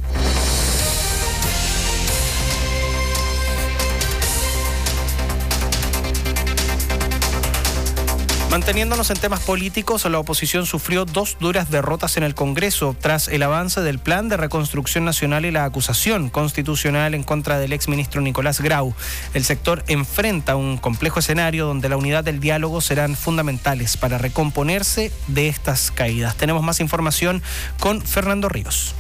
Manteniéndonos en temas políticos, la oposición sufrió dos duras derrotas en el Congreso tras el avance del Plan de Reconstrucción Nacional y la acusación constitucional en contra del exministro Nicolás Grau. El sector enfrenta un complejo escenario donde la unidad del diálogo serán fundamentales para recomponerse de estas caídas. Tenemos más información con Fernando Ríos.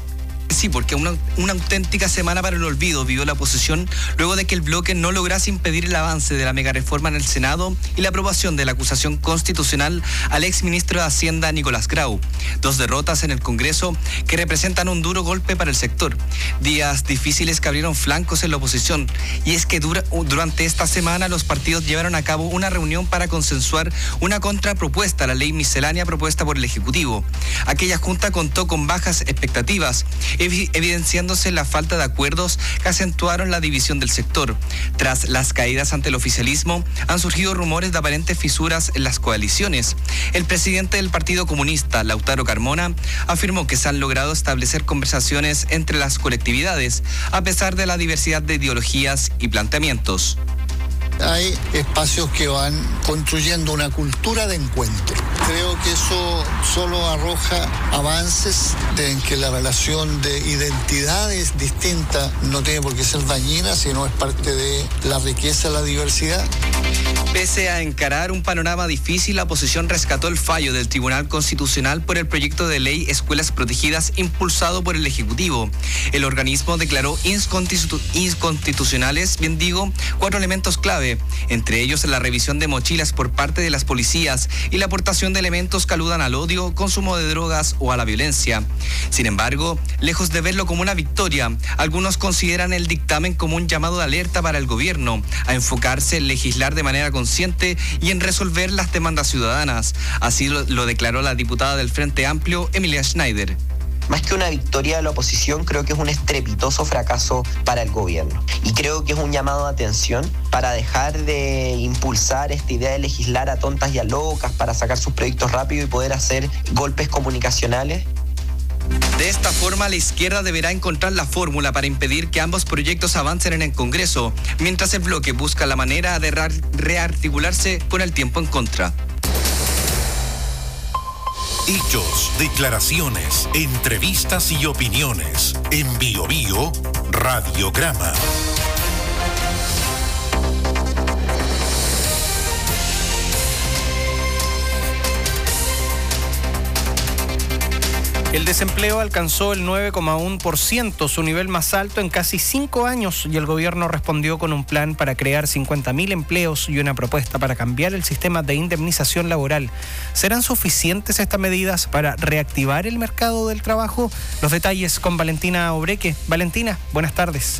Sí, porque una, una auténtica semana para el olvido vivió la oposición luego de que el bloque no lograse impedir el avance de la megareforma en el Senado y la aprobación de la acusación constitucional al exministro de Hacienda Nicolás Grau. Dos derrotas en el Congreso que representan un duro golpe para el sector. Días difíciles que abrieron flancos en la oposición. Y es que dura, durante esta semana los partidos llevaron a cabo una reunión para consensuar una contrapropuesta a la ley miscelánea propuesta por el Ejecutivo. Aquella junta contó con bajas expectativas, evidenciándose la falta de acuerdos que acentuaron la división del sector. Tras las caídas ante el oficialismo, han surgido rumores de aparentes fisuras en las coaliciones. El presidente del Partido Comunista, Lautaro Carmona, afirmó que se han logrado establecer conversaciones entre las colectividades, a pesar de la diversidad de ideologías y planteamientos. Hay espacios que van construyendo una cultura de encuentro. Creo que eso solo arroja avances en que la relación de identidades distintas no tiene por qué ser dañina, sino es parte de la riqueza de la diversidad. Pese a encarar un panorama difícil, la oposición rescató el fallo del Tribunal Constitucional por el proyecto de ley Escuelas Protegidas impulsado por el Ejecutivo. El organismo declaró inconstitu- inconstitucionales, bien digo, cuatro elementos clave, entre ellos la revisión de mochilas por parte de las policías y la aportación de elementos que aludan al odio, consumo de drogas o a la violencia. Sin embargo, lejos de verlo como una victoria, algunos consideran el dictamen como un llamado de alerta para el gobierno a enfocarse en legislar de manera consciente y en resolver las demandas ciudadanas. Así lo, lo declaró la diputada del Frente Amplio, Emilia Schneider. Más que una victoria de la oposición, creo que es un estrepitoso fracaso para el gobierno. Y creo que es un llamado de atención para dejar de impulsar esta idea de legislar a tontas y a locas, para sacar sus proyectos rápido y poder hacer golpes comunicacionales. De esta forma, la izquierda deberá encontrar la fórmula para impedir que ambos proyectos avancen en el Congreso, mientras el bloque busca la manera de rearticularse con el tiempo en contra. Hechos, declaraciones, entrevistas y opiniones. En Bio Bio, Radiograma. El desempleo alcanzó el nueve coma uno por ciento, su nivel más alto en casi cinco años, y el gobierno respondió con un plan para crear cincuenta mil empleos y una propuesta para cambiar el sistema de indemnización laboral. ¿Serán suficientes estas medidas para reactivar el mercado del trabajo? Los detalles con Valentina Obreque. Valentina, buenas tardes.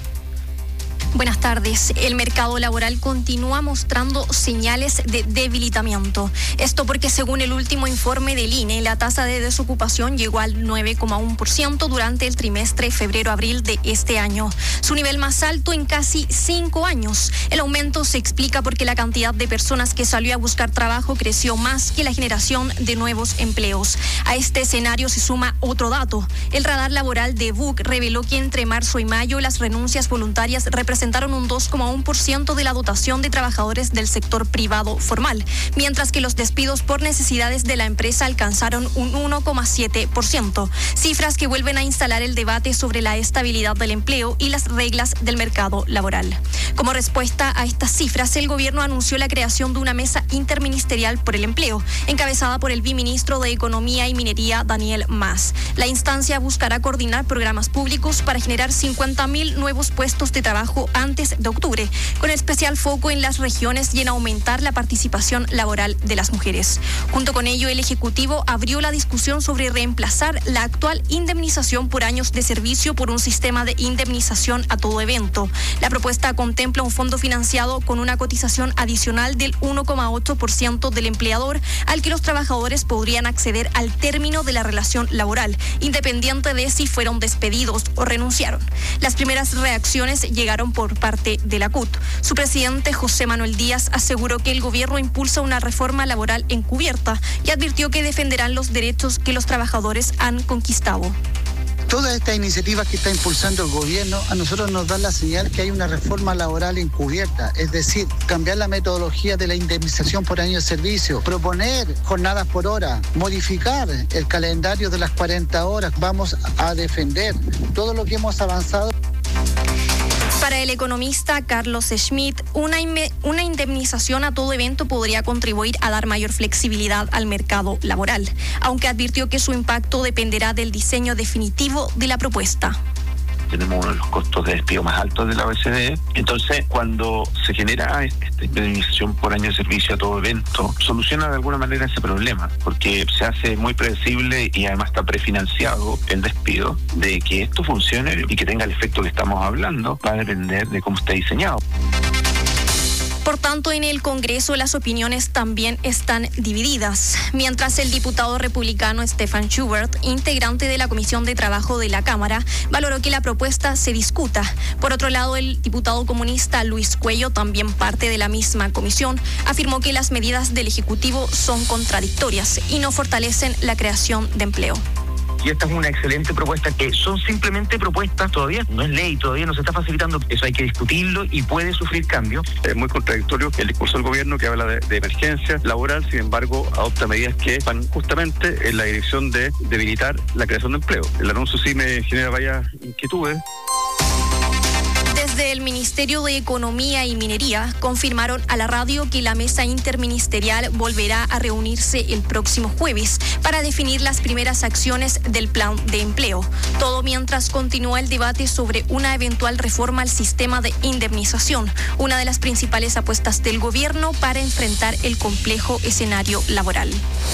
Buenas tardes. El mercado laboral continúa mostrando señales de debilitamiento. Esto porque según el último informe del I N E, la tasa de desocupación llegó al nueve coma uno por ciento durante el trimestre febrero-abril de este año, su nivel más alto en casi cinco años. El aumento se explica porque la cantidad de personas que salió a buscar trabajo creció más que la generación de nuevos empleos. A este escenario se suma otro dato. El radar laboral de B U C reveló que entre marzo y mayo las renuncias voluntarias representaron un dos coma uno por ciento de la dotación de trabajadores del sector privado formal, mientras que los despidos por necesidades de la empresa alcanzaron un uno coma siete por ciento, cifras que vuelven a instalar el debate sobre la estabilidad del empleo y las reglas del mercado laboral. Como respuesta a estas cifras, el gobierno anunció la creación de una mesa interministerial por el empleo, encabezada por el viceministro de Economía y Minería, Daniel Mas. La instancia buscará coordinar programas públicos para generar cincuenta mil nuevos puestos de trabajo antes de octubre, con especial foco en las regiones y en aumentar la participación laboral de las mujeres. Junto con ello, el Ejecutivo abrió la discusión sobre reemplazar la actual indemnización por años de servicio por un sistema de indemnización a todo evento. La propuesta contempla un fondo financiado con una cotización adicional del uno coma ocho por ciento del empleador, al que los trabajadores podrían acceder al término de la relación laboral, independiente de si fueron despedidos o renunciaron. Las primeras reacciones llegaron por parte de la C U T. Su presidente, José Manuel Díaz, aseguró que el gobierno impulsa una reforma laboral encubierta y advirtió que defenderán los derechos que los trabajadores han conquistado. Todas estas iniciativas que está impulsando el gobierno a nosotros nos dan la señal que hay una reforma laboral encubierta, es decir, cambiar la metodología de la indemnización por año de servicio, proponer jornadas por hora, modificar el calendario de las cuarenta horas. Vamos a defender todo lo que hemos avanzado. Para Para el economista Carlos Schmidt, una, una indemnización a todo evento podría contribuir a dar mayor flexibilidad al mercado laboral, aunque advirtió que su impacto dependerá del diseño definitivo de la propuesta. Tenemos uno de los costos de despido más altos de la O E C D. Entonces, cuando se genera esta indemnización por año de servicio a todo evento, soluciona de alguna manera ese problema, porque se hace muy predecible y además está prefinanciado el despido. De que esto funcione y que tenga el efecto que estamos hablando va a depender de cómo está diseñado. Por tanto, en el Congreso las opiniones también están divididas. Mientras el diputado republicano Stefan Schubert, integrante de la Comisión de Trabajo de la Cámara, valoró que la propuesta se discuta. Por otro lado, el diputado comunista Luis Cuello, también parte de la misma comisión, afirmó que las medidas del Ejecutivo son contradictorias y no fortalecen la creación de empleo. Y esta es una excelente propuesta, que son simplemente propuestas, todavía no es ley, todavía no se está facilitando, eso hay que discutirlo y puede sufrir cambios. Es muy contradictorio el discurso del gobierno que habla de, de emergencia laboral, sin embargo adopta medidas que van justamente en la dirección de debilitar la creación de empleo. El anuncio sí me genera varias inquietudes. Desde el Ministerio de Economía y Minería confirmaron a la radio que la mesa interministerial volverá a reunirse el próximo jueves para definir las primeras acciones del plan de empleo. Todo mientras continúa el debate sobre una eventual reforma al sistema de indemnización, una de las principales apuestas del gobierno para enfrentar el complejo escenario laboral.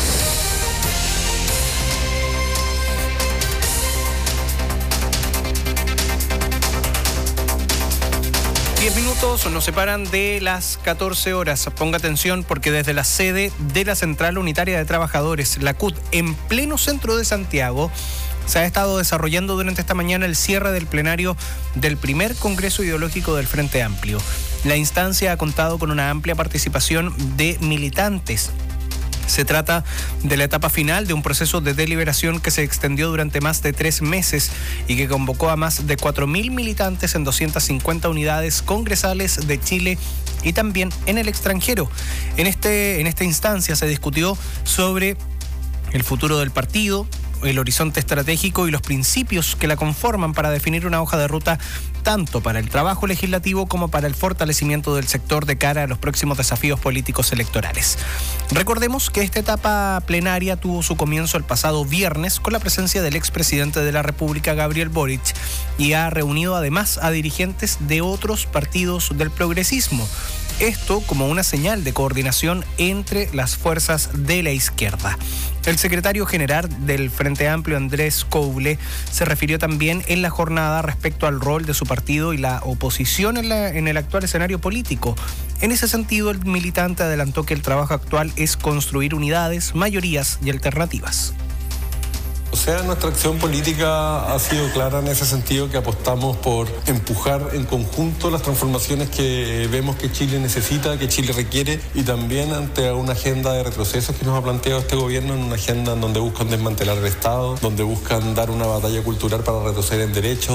Diez minutos nos separan de las catorce horas. Ponga atención porque desde la sede de la Central Unitaria de Trabajadores, la C U T, en pleno centro de Santiago, se ha estado desarrollando durante esta mañana el cierre del plenario del primer Congreso Ideológico del Frente Amplio. La instancia ha contado con una amplia participación de militantes. Se trata de la etapa final de un proceso de deliberación que se extendió durante más de tres meses y que convocó a más de cuatro mil militantes en doscientas cincuenta unidades congresales de Chile y también en el extranjero. En, este, en esta instancia se discutió sobre el futuro del partido, el horizonte estratégico y los principios que la conforman para definir una hoja de ruta tanto para el trabajo legislativo como para el fortalecimiento del sector de cara a los próximos desafíos políticos electorales. Recordemos que esta etapa plenaria tuvo su comienzo el pasado viernes con la presencia del expresidente de la República, Gabriel Boric, y ha reunido además a dirigentes de otros partidos del progresismo. Esto como una señal de coordinación entre las fuerzas de la izquierda. El secretario general del Frente Amplio, Andrés Coule, se refirió también en la jornada respecto al rol de su partido y la oposición en, la, en el actual escenario político. En ese sentido, el militante adelantó que el trabajo actual es construir unidades, mayorías y alternativas. O sea, nuestra acción política ha sido clara en ese sentido, que apostamos por empujar en conjunto las transformaciones que vemos que Chile necesita, que Chile requiere, y también ante una agenda de retrocesos que nos ha planteado este gobierno, en una agenda en donde buscan desmantelar el Estado, donde buscan dar una batalla cultural para retroceder en derechos.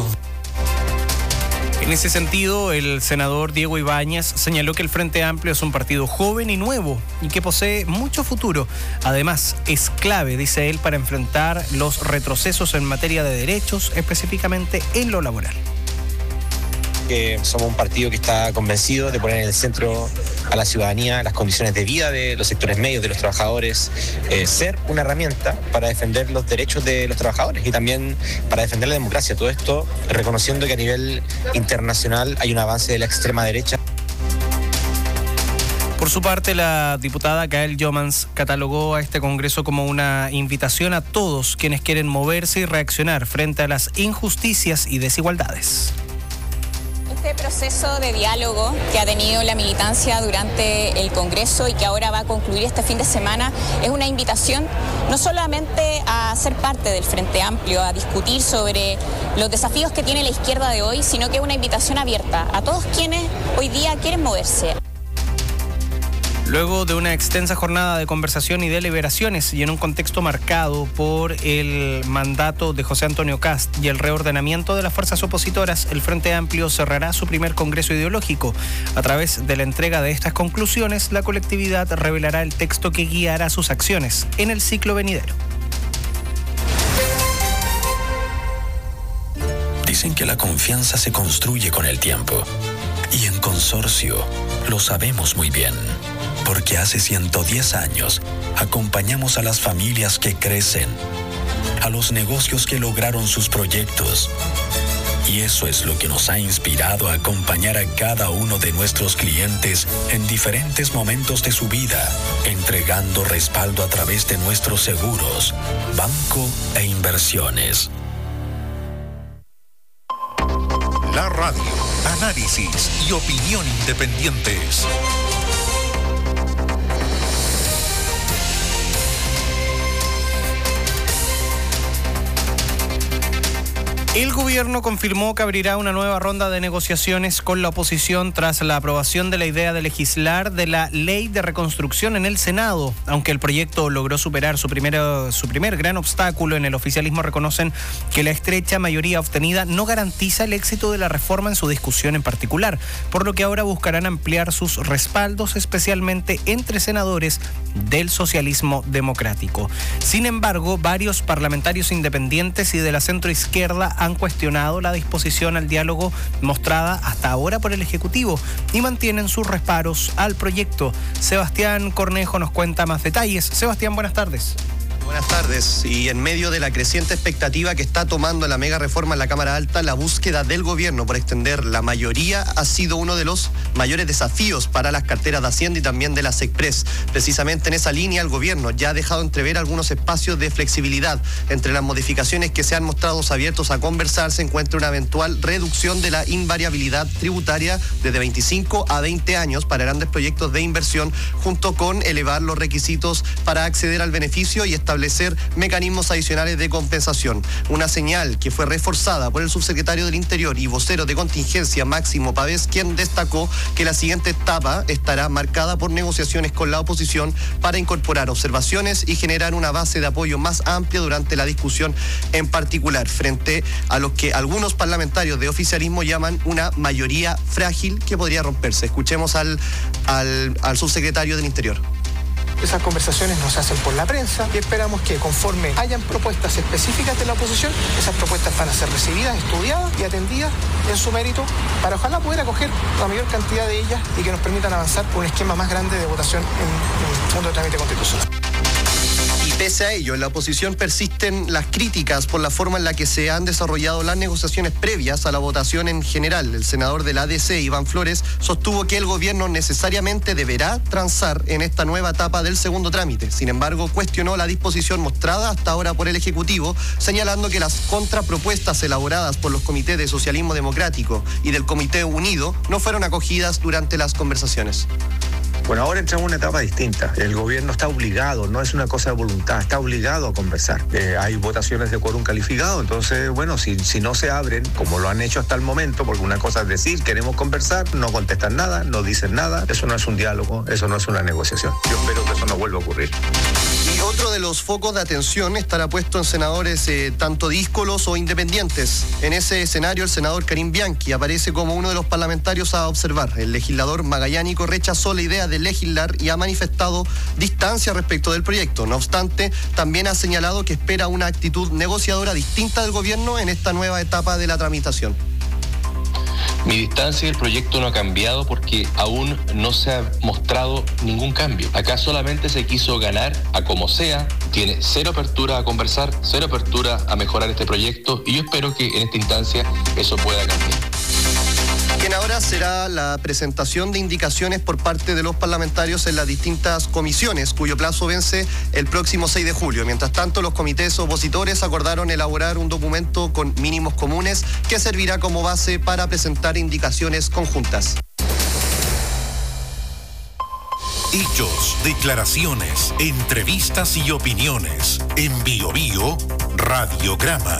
En ese sentido, el senador Diego Ibáñez señaló que el Frente Amplio es un partido joven y nuevo y que posee mucho futuro. Además, es clave, dice él, para enfrentar los retrocesos en materia de derechos, específicamente en lo laboral. Que somos un partido que está convencido de poner en el centro a la ciudadanía, las condiciones de vida de los sectores medios, de los trabajadores, eh, ser una herramienta para defender los derechos de los trabajadores y también para defender la democracia. Todo esto reconociendo que a nivel internacional hay un avance de la extrema derecha. Por su parte, la diputada Gael Jomans catalogó a este Congreso como una invitación a todos quienes quieren moverse y reaccionar frente a las injusticias y desigualdades. Este proceso de diálogo que ha tenido la militancia durante el Congreso y que ahora va a concluir este fin de semana es una invitación no solamente a ser parte del Frente Amplio, a discutir sobre los desafíos que tiene la izquierda de hoy, sino que es una invitación abierta a todos quienes hoy día quieren moverse. Luego de una extensa jornada de conversación y deliberaciones y en un contexto marcado por el mandato de José Antonio Kast y el reordenamiento de las fuerzas opositoras, el Frente Amplio cerrará su primer congreso ideológico. A través de la entrega de estas conclusiones, la colectividad revelará el texto que guiará sus acciones en el ciclo venidero. dicen que la confianza se construye con el tiempo. Y en Consorcio lo sabemos muy bien, porque hace ciento diez años acompañamos a las familias que crecen, a los negocios que lograron sus proyectos. Y eso es lo que nos ha inspirado a acompañar a cada uno de nuestros clientes en diferentes momentos de su vida, entregando respaldo a través de nuestros seguros, banco e inversiones. La radio, análisis y opinión independientes. El gobierno confirmó que abrirá una nueva ronda de negociaciones con la oposición tras la aprobación de la idea de legislar de la Ley de Reconstrucción en el Senado. Aunque el proyecto logró superar su, primero, su primer gran obstáculo, en el oficialismo reconocen que la estrecha mayoría obtenida no garantiza el éxito de la reforma en su discusión en particular, por lo que ahora buscarán ampliar sus respaldos, especialmente entre senadores del socialismo democrático. Sin embargo, varios parlamentarios independientes y de la centroizquierda han cuestionado la disposición al diálogo mostrada hasta ahora por el Ejecutivo y mantienen sus reparos al proyecto. Sebastián Cornejo nos cuenta más detalles. Sebastián, buenas tardes. Buenas tardes. Y en medio de la creciente expectativa que está tomando la mega reforma en la Cámara Alta, la búsqueda del gobierno por extender la mayoría ha sido uno de los mayores desafíos para las carteras de Hacienda y también de la SECPRES. Precisamente en esa línea, el gobierno ya ha dejado entrever algunos espacios de flexibilidad. Entre las modificaciones que se han mostrado abiertos a conversar se encuentra una eventual reducción de la invariabilidad tributaria desde veinticinco a veinte años para grandes proyectos de inversión, junto con elevar los requisitos para acceder al beneficio y establecer establecer mecanismos adicionales de compensación. Una señal que fue reforzada por el subsecretario del Interior y vocero de contingencia, Máximo Pavés, quien destacó que la siguiente etapa estará marcada por negociaciones con la oposición para incorporar observaciones y generar una base de apoyo más amplia durante la discusión, en particular frente a lo que algunos parlamentarios de oficialismo llaman una mayoría frágil que podría romperse. Escuchemos al, al, al subsecretario del Interior. Esas conversaciones no se hacen por la prensa y esperamos que conforme hayan propuestas específicas de la oposición, esas propuestas van a ser recibidas, estudiadas y atendidas en su mérito para ojalá poder acoger la mayor cantidad de ellas y que nos permitan avanzar por un esquema más grande de votación en el fondo de trámite constitucional. Pese a ello, en la oposición persisten las críticas por la forma en la que se han desarrollado las negociaciones previas a la votación en general. El senador del A D C, Iván Flores, sostuvo que el gobierno necesariamente deberá transar en esta nueva etapa del segundo trámite. Sin embargo, cuestionó la disposición mostrada hasta ahora por el Ejecutivo, señalando que las contrapropuestas elaboradas por los comités de Socialismo Democrático y del Comité Unido no fueron acogidas durante las conversaciones. Bueno, ahora entramos en una etapa distinta. El gobierno está obligado, no es una cosa de voluntad, está obligado a conversar. Eh, hay votaciones de quórum calificado, entonces, bueno, si, si no se abren, como lo han hecho hasta el momento, porque una cosa es decir, queremos conversar, no contestan nada, no dicen nada, eso no es un diálogo, eso no es una negociación. Yo espero que eso no vuelva a ocurrir. Y otro de los focos de atención estará puesto en senadores eh, tanto díscolos o independientes. En ese escenario, el senador Karim Bianchi aparece como uno de los parlamentarios a observar. El legislador magallánico rechazó la idea de legislar y ha manifestado distancia respecto del proyecto. No obstante, también ha señalado que espera una actitud negociadora distinta del gobierno en esta nueva etapa de la tramitación. Mi distancia del proyecto no ha cambiado porque aún no se ha mostrado ningún cambio. Acá solamente se quiso ganar a como sea, tiene cero apertura a conversar, cero apertura a mejorar este proyecto y yo espero que en esta instancia eso pueda cambiar. Quien ahora será la presentación de indicaciones por parte de los parlamentarios en las distintas comisiones, cuyo plazo vence el próximo seis de julio. Mientras tanto, los comités opositores acordaron elaborar un documento con mínimos comunes que servirá como base para presentar indicaciones conjuntas. Hechos, declaraciones, entrevistas y opiniones. En Bio Bio, Radiograma.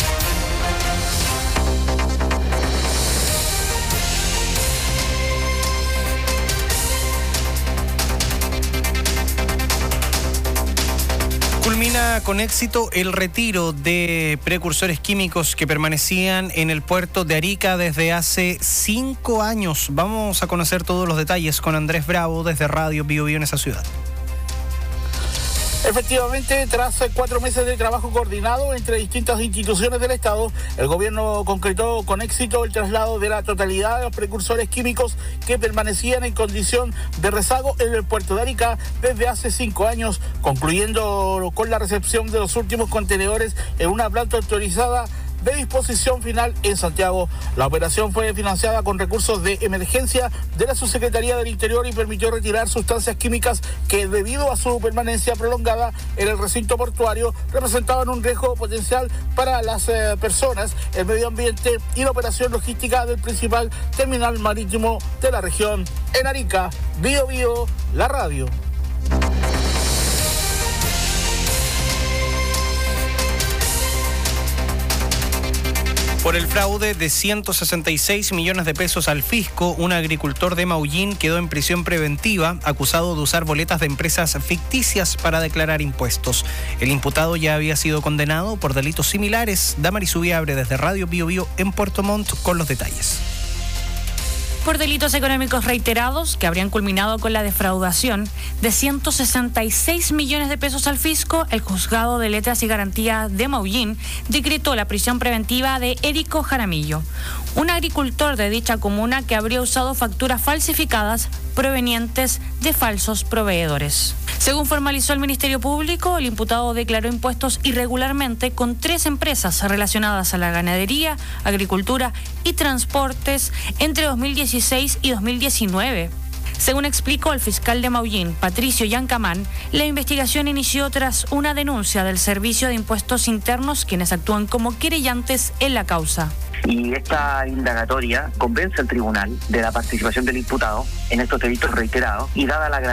Culmina con éxito el retiro de precursores químicos que permanecían en el puerto de Arica desde hace cinco años. Vamos a conocer todos los detalles con Andrés Bravo desde Radio Bio Bio en esa ciudad. Efectivamente, tras cuatro meses de trabajo coordinado entre distintas instituciones del Estado, el gobierno concretó con éxito el traslado de la totalidad de los precursores químicos que permanecían en condición de rezago en el puerto de Arica desde hace cinco años, concluyendo con la recepción de los últimos contenedores en una planta autorizada de disposición final en Santiago. La operación fue financiada con recursos de emergencia de la Subsecretaría del Interior y permitió retirar sustancias químicas que, debido a su permanencia prolongada en el recinto portuario, representaban un riesgo potencial para las eh, personas, el medio ambiente y la operación logística del principal terminal marítimo de la región. En Arica, Bio Bio, la radio. Por el fraude de ciento sesenta y seis millones de pesos al fisco, un agricultor de Maullín quedó en prisión preventiva, acusado de usar boletas de empresas ficticias para declarar impuestos. El imputado ya había sido condenado por delitos similares. Damaris Subiabre desde Radio Bio Bio en Puerto Montt con los detalles. Por delitos económicos reiterados que habrían culminado con la defraudación de ciento sesenta y seis millones de pesos al fisco, el juzgado de letras y garantías de Maullín decretó la prisión preventiva de Érico Jaramillo, un agricultor de dicha comuna que habría usado facturas falsificadas provenientes de falsos proveedores. Según formalizó el Ministerio Público, el imputado declaró impuestos irregularmente con tres empresas relacionadas a la ganadería, agricultura y transportes entre dos mil dieciséis y dos mil diecinueve. Según explicó el fiscal de Maullín, Patricio Yancamán, la investigación inició tras una denuncia del Servicio de Impuestos Internos, quienes actúan como querellantes en la causa. Y esta indagatoria convence al tribunal de la participación del imputado en estos delitos reiterados y dada la gravedad